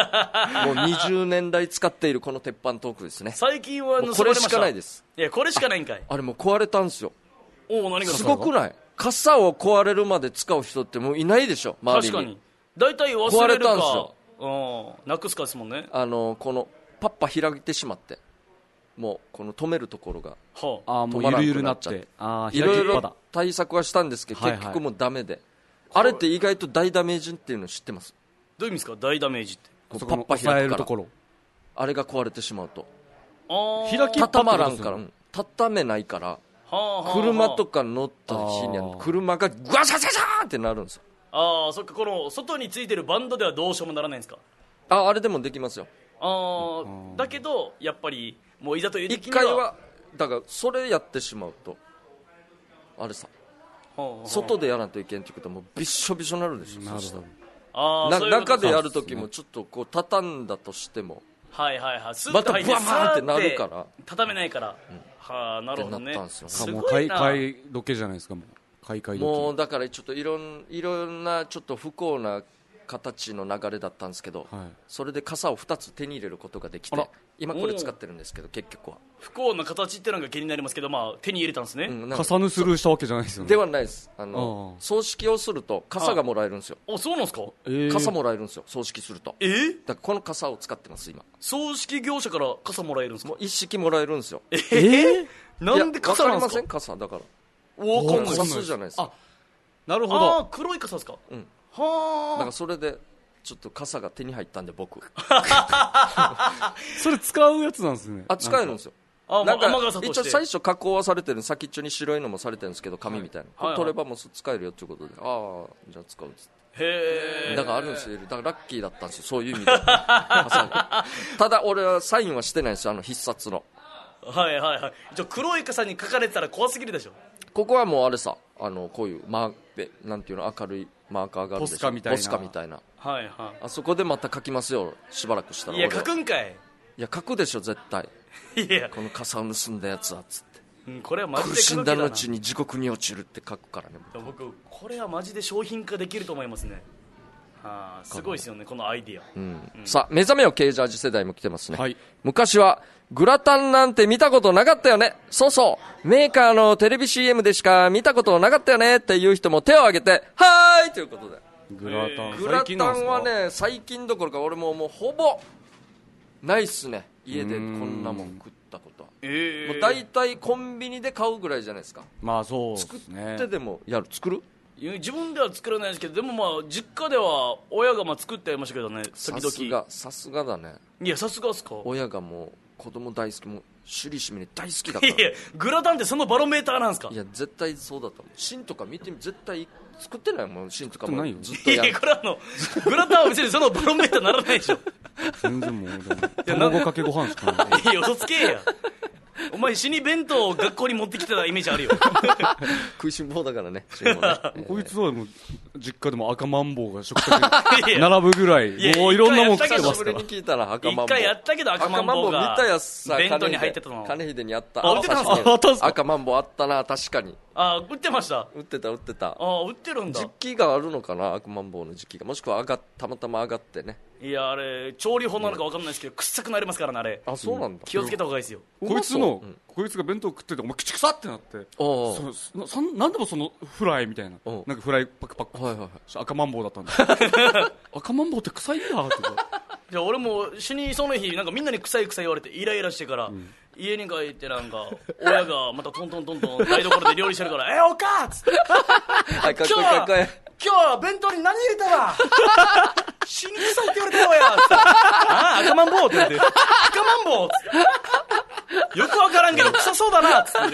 20年代使っているこの鉄板トークですね。 最近はこれしかないです。 いやこれしかないんかい。 あれもう壊れたんですよ。 何がすごくない？傘を壊れるまで使う人ってもういないでしょ周りに。 確かに大体忘れるかなくすかですもんね。 このパッパ開いてしまってもうこの止めるところがもうゆるゆるなって、 いろいろ対策はしたんですけど結局もうダメで、あれって意外と大ダメージっていうの知ってます？ どういう意味ですか、大ダメージって。 パッパ開くからあれが壊れてしまうと開き畳まらんから、畳めないから、車とか乗った日には車がグワシャシャシャーってなるんですよ。 ああ、そっか、この外についてるバンドではどうしようもならないんですか。 あれでもできますよ。 だけどやっぱりもういざという時に一回はだからそれやってしまうとあれさ、外でやらないといけんってことはもうびっしょびしょになるでしょ。そしたら中でやるときもちょっとこう畳んだとしてもはいはいはい、 またブワーってなるから畳めないから、はあ、なるほどね。 すごいな。買い時計じゃないですか。もう買い時。 もうだからちょっといろんなちょっと不幸な形の流れだったんですけど、それで傘を2つ手に入れることができて、今これ使ってるんですけど、結局は不幸な形っていうのが気になりますけど、まあ、手に入れたんですね。 傘盗スルーしたわけじゃないですよね。 ではないです。葬式をすると傘がもらえるんですよ。 そうなんですか。 傘もらえるんですよ、葬式すると。だからこの傘を使ってます今。 葬式業者から傘もらえるんですか。 もう一式もらえるんですよ。 なんで傘なんですか。 わかりません、傘だから傘じゃないですか。 なるほど。 黒い傘ですか。 だからそれでちょっと傘が手に入ったんで僕それ使うやつなんですね。 使えるんですよ。なんか一応最初加工はされてる、先っちょに白いのもされてるんですけど、紙みたいな、取ればもう使えるよということで、じゃあ使うっつって。だからあるんですよ。だからラッキーだったんですよ、そういう意味でただ俺はサインはしてないんですよ、必殺の。 はいはいはい。一応黒い傘に書かれてたら怖すぎるでしょ。 ここはもうあれさ、こういうなんていうの、明るいマーカーがあるでしょ。ポスカみたいな。 はいはい。 あそこでまた書きますよ、しばらくしたら。 いや、書くんかい。 いや、書くでしょ絶対。 いや、 この傘を盗んだやつはつって、 これはマジで苦しんだ後に地獄に落ちるって書くからね。 僕これはマジで商品化できると思いますね。すごいですよね、このアイディア。 さあ、目覚めよケージャージ世代も来てますね。昔はグラタンなんて見たことなかったよね。そうそう、メーカーのテレビ CM でしか見たことなかったよねっていう人も手を挙げてはーいということで。 グラタンはね、最近どころか俺もうほぼないっすね、家でこんなもん食ったことは。もう大体コンビニで買うぐらいじゃないですか。 まあそうですね。 作ってでも作る。 自分では作らないですけど、でもまあ実家では親が作ってやりましたけどね。時々 さすがだね。 いや、さすがっすか。 親がもう子供大好き、もうシュリシミに大好きだから。 いや、グラタンってそのバロメーターなんですか。 いや、絶対そうだと思う。芯とか見てみ、絶対作ってないもん。芯とかもずっといや、これグラタンは別にそのバロメーターならないでしょ。 全然もう卵かけご飯しかない。 いや、嘘つけや。お前死に弁当を学校に持ってきてたイメージあるよ。 食いしん坊だからね。 こいつはもう実家でも赤マンボウが食卓に並ぶぐらい、もういろんなもん食ってますから。 聞いたら赤マンボウ。 一回やったけど赤マンボウが見たやつさ、 弁当に入ってたの。 金秀にあった。 売ってたんですか。 赤マンボウあったな、確かに。 売ってました。 売ってた。売ってるんだ。時期があるのかな、赤マンボウの時期が。もしくはたまたま上がってね。 いや、あれ調理法なのか分かんないですけど、臭くなりますからね、あれ。 そうなんだ。 気をつけた方がいいですよ。 こいつが弁当食ってて、お前口臭ってなって、なんでもそのフライみたいな、なんかフライパクパク、赤マンボウだったんだ。赤マンボウって臭いんだって。 じゃあ俺も死にその日、なんかみんなに臭い言われてイライラしてから、家に帰ってなんか親がまたトントン台所で料理してるからおかっつって今日は弁当に何入れたわ死に臭いって言われたよやっつって赤マンボウって言われて赤マンボウっつってよくわからんけど臭そうだなっつって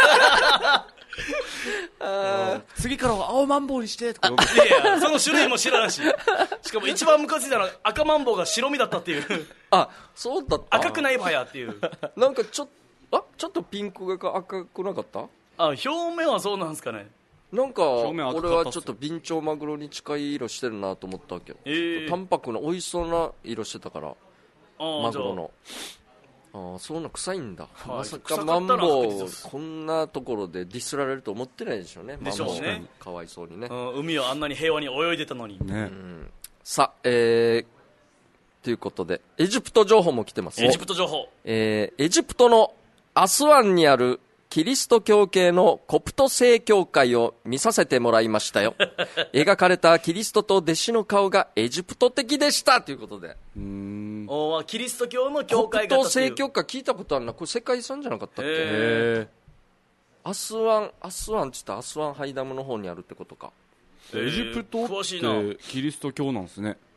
次からは青マンボウにしてとか。 いや、その種類も知らないし、しかも一番ムカついたのは赤マンボウが白身だったっていう。 そうだった。 赤くないばやっていう。 なんかちょっとピンクが赤くなかった？ 表面はそうなんですかね。 なんか俺はちょっとビンチョウマグロに近い色してるなと思ったわけよ。淡白な美味しそうな色してたから、マグロの。そうな臭いんだ。まさかマンボウこんなところでディスられると思ってないでしょうね。 でしょうね。 かわいそうにね。 海はあんなに平和に泳いでたのに。 さあ、ということでエジプト情報も来てます。 エジプト情報。 エジプトのアスワンにあるキリスト教系のコプト正教会を見させてもらいましたよ。描かれたキリストと弟子の顔がエジプト的でしたということで。 キリスト教の教会がコプト正教会聞いたことあるな。これ世界遺産じゃなかったっけ。アスワンって言ったらアスワンハイダムの方にあるってことか。 エジプトってキリスト教なんですね。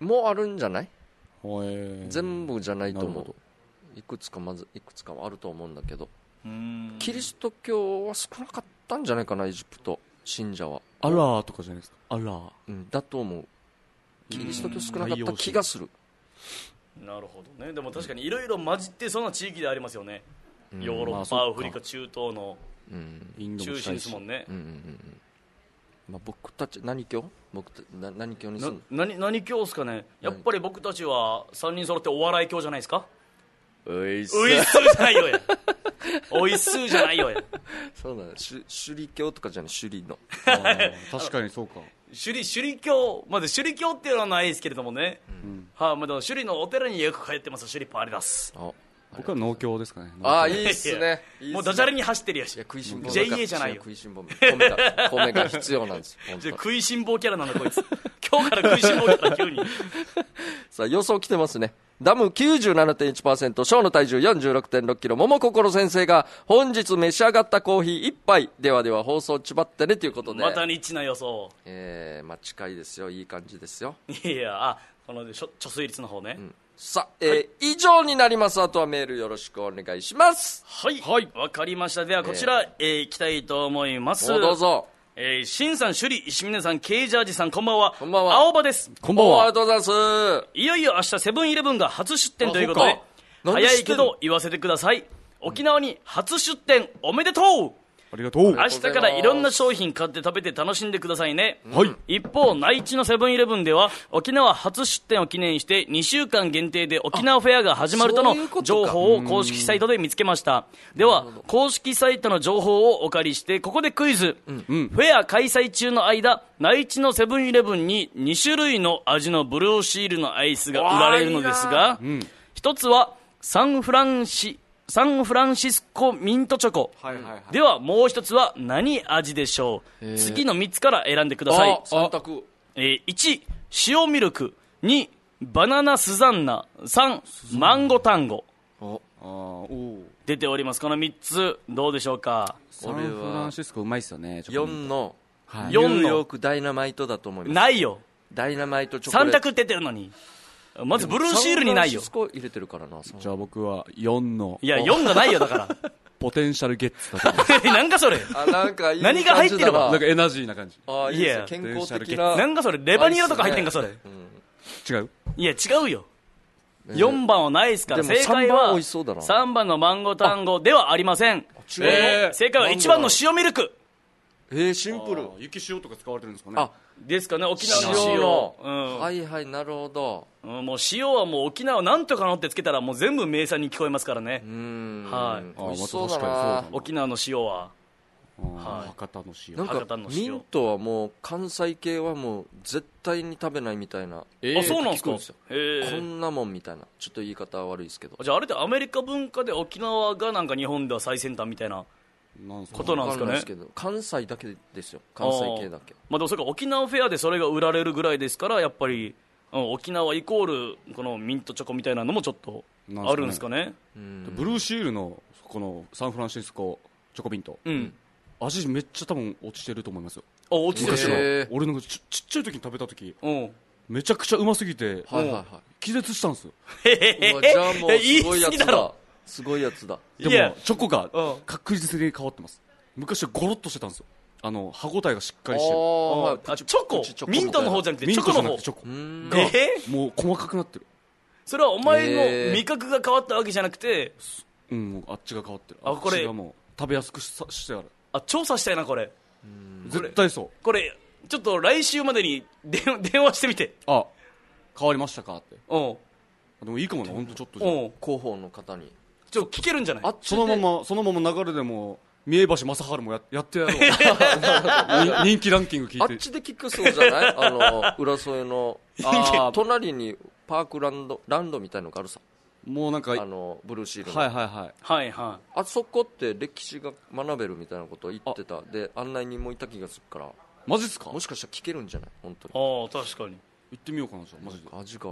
もうあるんじゃない？全部じゃないと思う。いくつかはあると思うんだけど、キリスト教は少なかったんじゃないかな、エジプト信者は。 アラーとかじゃないですか。アラー、 だと思う。キリスト教少なかった気がする。 なるほどね。でも確かにいろいろ混じってそうな地域でありますよね。ヨーロッパ、アフリカ、中東の中心ですもんね。 僕たち何教にするの？何教ですかね。やっぱり僕たちは3人揃ってお笑い教じゃないですか。 ういっすじゃないよや。おいっすじゃないよや。 そうだね。首里教とかじゃない、首里の。 確かにそうか。 首里教、まず首里教っていうのはないですけれどもね。まだ首里のお寺によく帰ってます。首里パーリダス。 僕は農協ですかね。 いいっすね。 もうダジャレに走ってるやし。 食いしん坊 JA じゃないよ。 食いしん坊米が必要なんですよ。 食いしん坊キャラなんだこいつ。今日から食いしん坊キャラ急に。 さあ予想来てますね。ダム 97.1%、小の体重 46.6 キロ、桃心先生が本日召し上がったコーヒー1杯。ではでは放送ちばってねということで。 またニッチな予想。 近いですよ。いい感じですよ。 いや、この貯水率の方ね。 さあ、以上になります。あとはメールよろしくお願いします。 はい、わかりました。ではこちら、いきたいと思います。 どうぞ。 シンさん、シュリ、石峰さん、ケイジャージさん、こんばんは。 こんばんは。 青葉です。 こんばんは。 ありがとうございます。 いよいよ明日セブンイレブンが初出店ということで、早いけど言わせてください。沖縄に初出店おめでとう。 ありがとう。 明日からいろんな商品買って食べて楽しんでくださいね。 はい。 一方、内地のセブンイレブンでは沖縄初出店を記念して2週間限定で沖縄フェアが始まるとの情報を公式サイトで見つけました。では公式サイトの情報をお借りしてここでクイズ。フェア開催中の間、内地のセブンイレブンに2種類の味のブルーシールのアイスが売られるのですが、一つはサンフランシスコミントチョコ、ではもう一つは何味でしょう。次の3つから選んでください。 3択。 1、塩ミルク。2、バナナスザンナ。3、マンゴタンゴ。出ております。この3つどうでしょうか。 サンフランシスコうまいっすよね。 4のニューヨークダイナマイトだと思います。 ないよ。 ダイナマイトチョコレート。 3択って出てるのにまずブルーシールにないよ。 サンフランシスコ入れてるからな。 じゃあ僕は4の。 いや4がないよだからポテンシャルゲッツだと思う。 なんかそれ。 なんかいい何が入ってるわ。 なんかエナジーな感じ。 いいですね。健康的な。 なんかそれレバニラとか入ってんかそれ。 違う。 いや違うよ。4番はないですから。正解は3番のマンゴタンゴではありません。正解は1番の塩ミルク。 シンプル。 雪塩とか使われてるんですかね。 ですかね、沖縄の塩。はいはい、なるほど。 もう塩はもう沖縄なんとかのってつけたらもう全部名産に聞こえますからね。はい。 美味しそうだな。 沖縄の塩は。 博多の塩。 なんかミントはもう関西系はもう絶対に食べないみたいな。 そうなんですか。 こんなもんみたいな。ちょっと言い方は悪いですけど。 じゃああれってアメリカ文化で沖縄がなんか日本では最先端みたいなことなんですかね。 関西だけですよ。関西系だけ。 まあでもそれか沖縄フェアでそれが売られるぐらいですから、やっぱり沖縄イコールこのミントチョコみたいなのもちょっとあるんですかね。 ブルーシールのこのサンフランシスコチョコミント、味めっちゃ多分落ちてると思いますよ。 落ちてる。 俺のちっちゃい時に食べた時めちゃくちゃうますぎて気絶したんですよ。 じゃあもうすごいやつだ。すごいやつだ。 でもチョコが確実に変わってます。昔はゴロッとしてたんですよ。歯応えがしっかりしてる。 チョコミントの方じゃなくてチョコの方チョコがもう細かくなってる。 それはお前の味覚が変わったわけじゃなくて、 もうあっちが変わってる。 これがもう食べやすくしてある。 調査したいなこれ。 絶対そう。 これちょっと来週までに電話してみて。 変わりましたかって。でもいいかもね、本当ちょっと広報の方にちょっと聞けるんじゃない。 そのまま流れでも三重橋正治もやってやろう。人気ランキング聞いて。 あっちで聞くそうじゃない浦添の隣にパークランドみたいのがあるさ。 もうなんかブルーシールのはいあそこって歴史が学べるみたいなことを言ってた。で案内人もいた気がするから。 マジっすか。 もしかしたら聞けるんじゃない本当に。 確かに行ってみようかな。じゃあマジで味が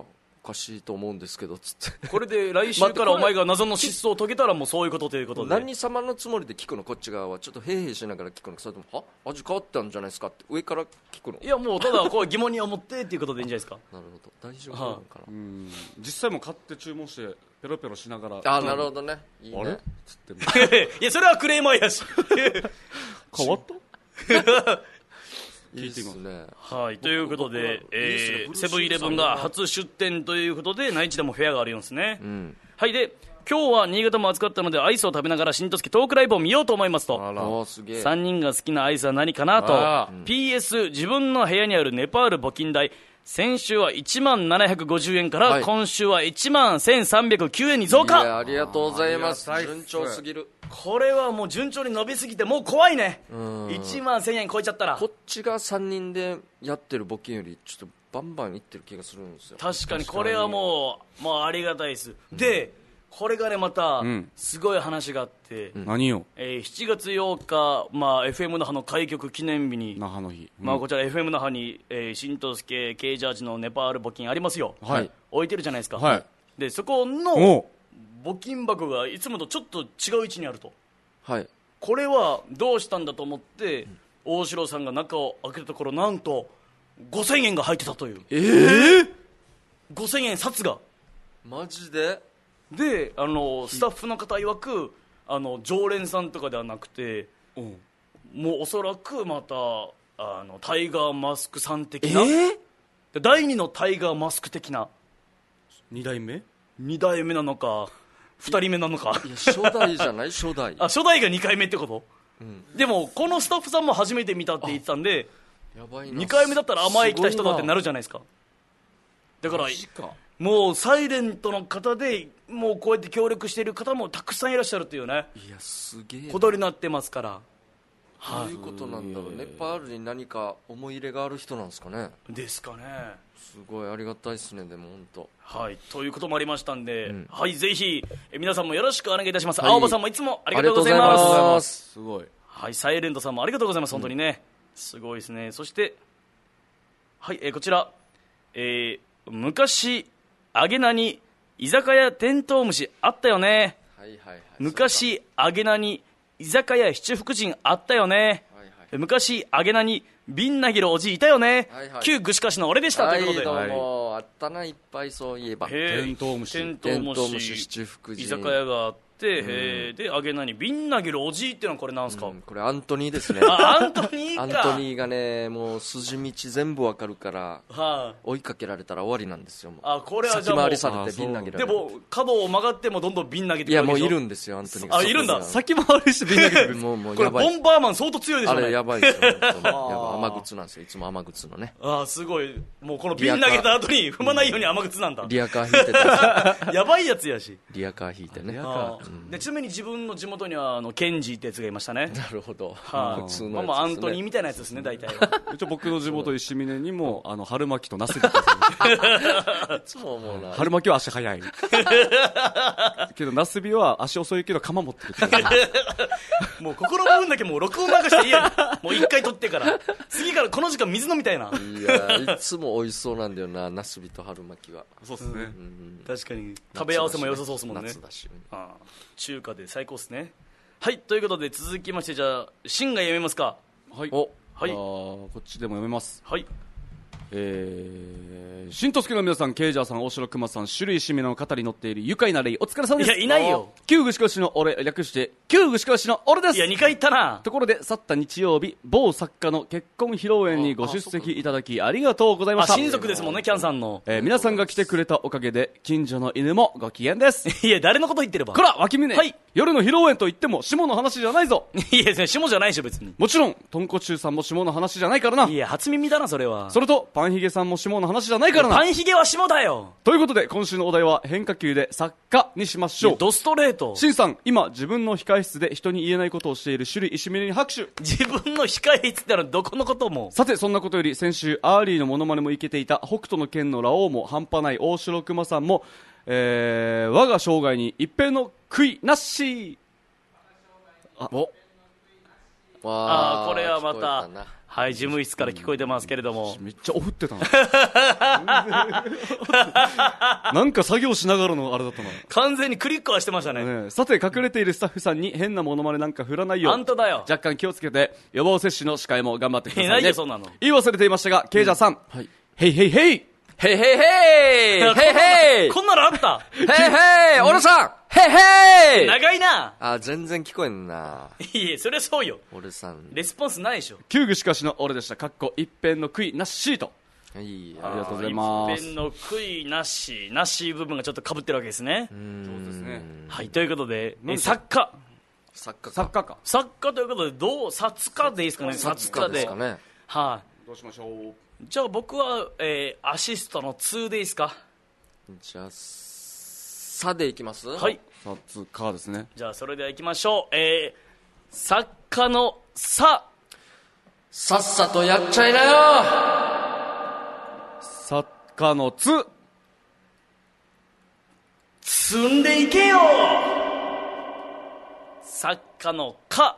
かしいと思うんですけどつってこれで来週からお前が謎の失踪を遂げたらもうそういうことということで、 何様のつもりで聞くの？こっち側はちょっとへいへいしながら聞くの？それともは味変わったんじゃないですかって上から聞くの？ いやもうただこう疑問に思ってっていうことでいいんじゃないですか。 なるほど、大丈夫なのかな。 実際も買って注文してペロペロしながら、 あ、なるほどね、いいね。 あれつっていやそれはクレーマーやし変わったいいですね。 はい、ということで、セブンイレブンが初出店ということで内地でもフェアがあるようですね、はい。で今日は新潟も暑かったのでアイスを食べながら新十助トークライブを見ようと思いますと。 すげえ。 3人が好きなアイスは何かなと。PS 自分の部屋にあるネパール募金台、先週は1750円から、今週は11309円に増加。 いや、ありがとうございます。順調すぎる。 これはもう順調に伸びすぎてもう怖いね。1万1000円超えちゃったらこっちが3人でやってる募金よりちょっとバンバンいってる気がするんですよ。 確かにこれはもうありがたいです、でこれがねまたすごい話があって、 何よ、 7月8日、FM 那覇の開局記念日に那覇の日、 こちら FM 那覇に、新十助 K ジャージのネパール募金ありますよ、置いてるじゃないですか、でそこの募金箱がいつもとちょっと違う位置にあると、これはどうしたんだと思って、大城さんが中を開けたところなんと5000円が入ってたという。5000円札がマジでスタッフの方曰く常連さんとかではなくて、もうおそらくまたタイガーマスクさん的な、第2のタイガーマスク的な 2代目なのか2人目なのか。 いや初代じゃない初代初代が2回目ってこと、でもこのスタッフさんも初めて見たって言ってたんで、 やばいな、 2回目だったら甘え来た人だってなるじゃないですか。だからもうサイレントの方でもうこうやって協力している方もたくさんいらっしゃるというね、 いやすげえことになってますから。 どういうことなんだろう。ネパールに何か思い入れがある人なんですかね。 ですかね。 すごいありがたいですね。でも本当はいということもありましたんで、はいぜひ皆さんもよろしくお願いいたします。青葉さんもいつもありがとうございます。 すごい。 はい、サイレントさんもありがとうございます。本当にね、すごいですね。そしてはい、こちら、昔揚げ菜に居酒屋テントウムシあったよね。昔揚げ菜に居酒屋七福神あったよね。昔揚げ菜に瓶投げるおじいたよね。旧串カシの俺でした、ということで。 どうも、あったな、いっぱいそういえば。 テントウムシ七福神居酒屋があって、で揚げ菜に瓶投げるおじいっていうのはこれなんですか。 これアントニーですね。 アントニーか。 アントニーがねもう筋道全部わかるから、追いかけられたら終わりなんですよ。 これはじゃあもう先回りされて瓶投げられる。 でも角を曲がってもどんどん瓶投げてくる。 いやもういるんですよアントニーが。 いるんだ。 先回りして瓶投げてくる。 もうこれボンバーマン相当強いでしょうね。 あれやばいですよ。やば雨靴なんですよ。いつも雨靴のね。 すごい。もうこの瓶投げた後に踏まないように雨靴なんだ。 リアカー引いてた。 やばいやつやし。 リアカー引いてね。 でちなみに自分の地元にはケンジーってやつがいましたね。 なるほど。 普通のやつですね。アントニーみたいなやつですね大体。 一応僕の地元石峰にも春巻きとナスビ。いつも思うな。 春巻きは足早い。けどナスビは足遅いけど鎌持ってる。 もう心の分だけもう録音流していいや。もう一回撮ってから次からこの時間水飲みたいな。 いやいつも美味しそうなんだよな、ナスビと春巻きは。 そうですね。 確かに食べ合わせも良さそうですもんね。 夏だし。 中華で最高ですね。はいということで続きまして、じゃあシンが読めますか。 はい。 はい。 こっちでも読めます。 はい。 新十助の皆さん、ケイジャーさん、大城熊さん、種類締めの方に乗っている愉快なレイ、お疲れ様です。 いやいないよ。 旧串越の俺、略して旧串越の俺です。 いや2回言ったな。 ところで去った日曜日、某作家の結婚披露宴にご出席いただきありがとうございました。 親族ですもんね、キャンさんの。 皆さんが来てくれたおかげで近所の犬もご機嫌です。 いや誰のこと言ってれば。 こら脇峰、 はい、 夜の披露宴と言っても下の話じゃないぞ。 いや下じゃないでしょ別に。 もちろん豚骨中さんも下の話じゃないからな。 いや初耳だなそれは。 それとパンヒゲさんも下の話じゃないからな。 パンヒゲは下だよ。 ということで今週のお題は変化球で作家にしましょう。 ドストレート。 シンさん、今自分の控室で人に言えないことをしている種類石峰に拍手。 自分の控室ってのはどこのことも。 さてそんなことより先週アーリーのモノマネもいけていた北斗の拳のラオウも半端ない大城熊さんも、我が生涯に一平の悔いなし。 これはまたはい、事務室から聞こえてますけれども、 めっちゃオフってたななんか作業しながらのあれだったな。 完全にクリックはしてましたね。 さて、隠れているスタッフさんに変なモノマネなんか振らないよう、 あんただよ、 若干気をつけて予防接種の司会も頑張ってくださいね。 ないよそんなの。 言い忘れていましたが、ケイジャーさん、 はい、 ヘイヘイヘイヘイヘイヘイヘイヘイこんなのあったヘイヘイオレさんヘイヘイ長いなあ、全然聞こえんな。 いえ、そりゃそうよ。 オレさんレスポンスないでしょ。 旧具しかしの俺でした。かっこ一辺の悔いなしと。 はい、 ありがとうございます。 一辺の悔いなしなし部分がちょっと被ってるわけですね。 そうですね。 はい、ということで、作家か作家ということで、どう殺家でいいですかね。 殺家ですかね。 はい、 どうしましょう。 じゃあ僕は、アシストの2でいいですか。 じゃあさでいきます。 はい、 殺家ですね。 じゃあそれではいきましょう。作家のさっさとやっちゃいなよ。 作家のつ積んでいけよ。作家のか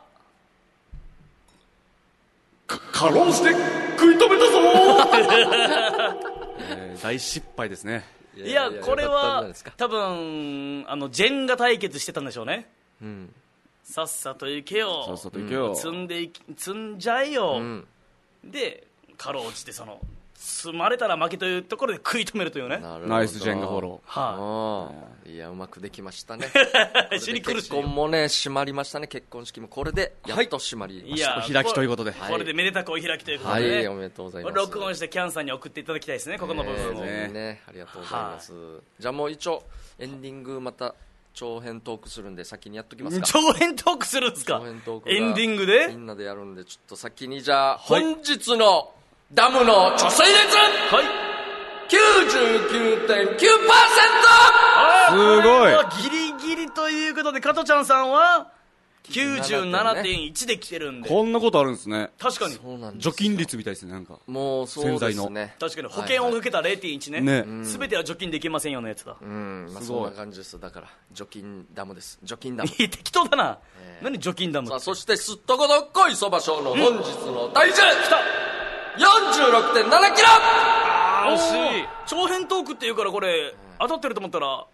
かろうじて食い止めたぞ大失敗ですね。 いやこれは多分ジェンガ対決してたんでしょうね。さっさと行けよ、積んじゃえよ、でかろうじてその積まれたら負けというところで食い止めるというね。 ナイスジェンガフォロー。いや、うまくできましたね。 結婚もね締まりましたね。結婚式もこれでやっと締まりました。 お開きということで、 これでめでたくお開きということで、 はい、おめでとうございます。 録音してキャンさんに送っていただきたいですね、ここの部分をね。ありがとうございます。じゃあもう一応エンディングまた長編トークするんで先にやっときますか。 長編トークするんですか。エンディングでみんなでやるんで、ちょっと先にじゃあ本日のダムの貯水率、はい、99.9%。 すごい。 ギリギリということで、加トちゃんさんは 97.1 で来てるんで。 こんなことあるんですね。 確かに除菌率みたいですね。なんかもうそうですね。 確かに保険をかけた 0.1 ね。全ては除菌できませんよのやつだ。 そんな感じです。だから除菌ダムです。除菌ダム。 適当だな。何除菌ダム。 さあ、そしてすっとこどっこいそばショーの本日の体重、46.7 キロ。 惜しい。長編トークっていうからこれ当たってると思ったら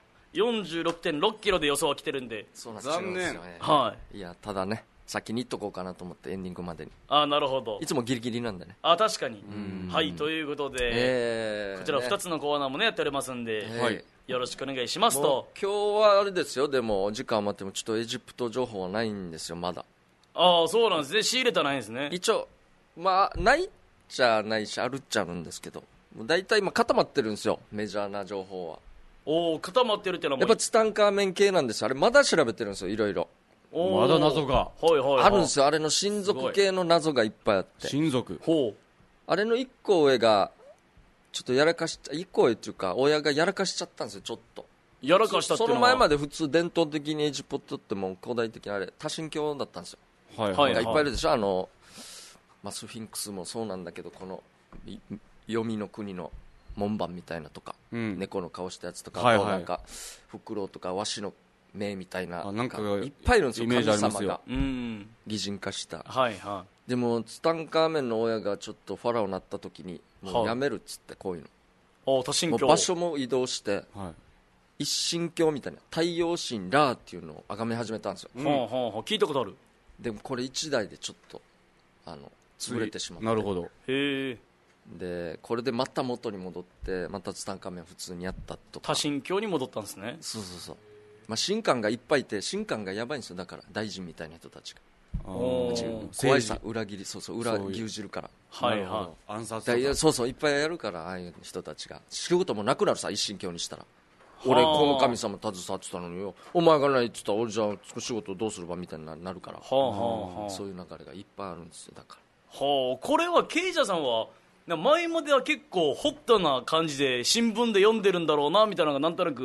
46.6 キロで予想は来てるんで。 そうなんですよ。残念。 はい。 いや、ただね、先に言っとこうかなと思って、エンディングまでに。 なるほど。 いつもギリギリなんでね。 確かに。はい、ということで、こちら2つのコーナーもねやっておりますんで、よろしくお願いしますと。 今日はあれですよ。でも時間余ってもちょっとエジプト情報はないんですよ、まだ。 そうなんですね。仕入れたないんですね。 一応ないっちゃないし、あるっちゃあるんですけど、だいたい今固まってるんですよ、メジャーな情報は。 固まってるってのはやっぱツタンカーメン系なんですよ。あれまだ調べてるんですよ、いろいろ。 まだ謎があるんですよ。あれの親族系の謎がいっぱいあって。 親族。 あれの1個上がちょっとやらかし1個上っていうか、親がやらかしちゃったんですよ、ちょっと。 やらかしたっていうのは、 その前まで普通伝統的にエジプトってもう古代的なあれ多神教だったんですよ。いっぱいいるでしょ。スフィンクスもそうなんだけど、この黄泉の国の門番みたいなとか、猫の顔したやつとか、あとなんかフクロウとかワシの目みたいな、なんかいっぱいいるんですよ、神様が擬人化した。でもツタンカーメンの親がちょっとファラオになった時にもうやめるっつって、こういうの多神教場所も移動して、一神教みたいな太陽神ラーっていうのを崇め始めたんですよ。 聞いたことある。 でもこれ一代でちょっと潰れてしまって。 なるほど。 でこれでまた元に戻って、またツタンカーメン普通にやったとか。 多神教に戻ったんですね。 そう、神官がいっぱいいて、神官がやばいんですよ。だから大臣みたいな人たちが怖いさ、裏切り、裏牛耳るから。 暗殺とか。 そういっぱいやるから、ああいう人たちが仕事もなくなるさ、一神教にしたら。俺この神様携わってたのによ、お前がないって言ったら俺じゃあ仕事どうすればみたいになるから。そういう流れがいっぱいあるんですよ。だからこれはケイジャさんは前までは結構ホットな感じで新聞で読んでるんだろうなみたいなのがなんとなく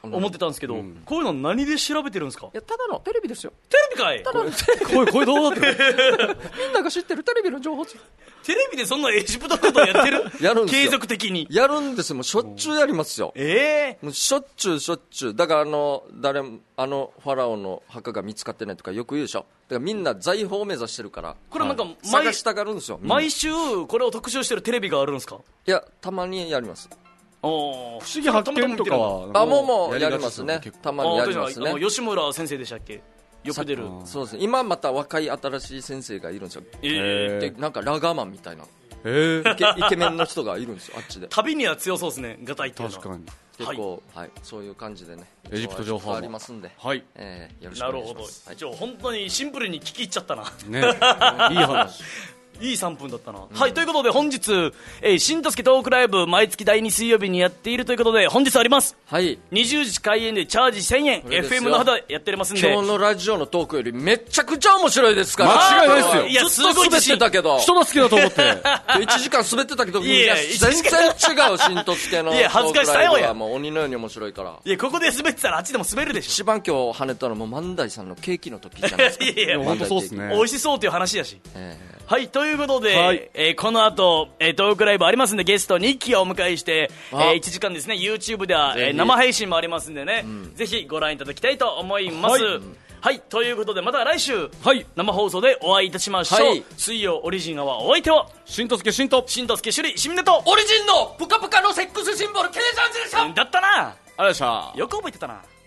思ってたんですけど、こういうの何で調べてるんですか？ いや、ただのテレビですよ。 テレビかい。 ただのこれどうなってるみんなが知ってるテレビの情報ですよ。 テレビでそんなエジプトのことやってるやるんですよ。 継続的にやるんですよ。もうしょっちゅうやりますよ。もうしょっちゅう。だからファラオの墓が見つかってないとかよく言うでしょ。だからみんな財宝を目指してるから、 これなんか探したがるんですよ。 毎週これを特集してるテレビがあるんですか？ いや、たまにやります。 不思議発見とかはもうやりますね。たまにやりますね。 吉村先生でしたっけ？よく出る。 そうですね。今また若い新しい先生がいるんですよ。でなんかラガーマンみたいなイケメンの人がいるんですよ、あっちで。 旅には強そうですね、ガタイっていうのは。 確かに結構、そういう感じでね、 エジプト情報ありますんで、 よろしくお願いします。 なるほど。本当にシンプルに聞き入っちゃったな。 ね、いい話。 いい3分だったな、はい。ということで本日、新とすけトークライブ毎月第2水曜日にやっているということで本日あります。 はい、 20時開演でチャージ1000円 FM の肌やってますんで、 今日のラジオのトークよりめちゃくちゃ面白いですから。 間違いないですよ。 いや、 ずっと滑ってたけど、 人の好きだと思って 1時間滑ってたけど、全然違う新とすけのトークライブはもう鬼のように面白いから。 いや、ここで滑ってたらあっちでも滑るでしょ。 一番今日跳ねたのも万代さんのケーキの時じゃないですか。 いや本当そうですね。 美味しそうという話やし、はい。ということで、この後、トークライブありますんで、ゲスト2期をお迎えして、1時間ですね、 YouTube では、生配信もありますんでね、ぜひご覧いただきたいと思います。はい、ということでまた来週、生放送でお会いいたしましょう。水曜オリジンアワー、お相手は新とすけしんと新とすけしゅりしみねとオリジンのプカプカのセックスシンボルケイジャージでした。 だったな。 ありがとうございました。 よく覚えてたな。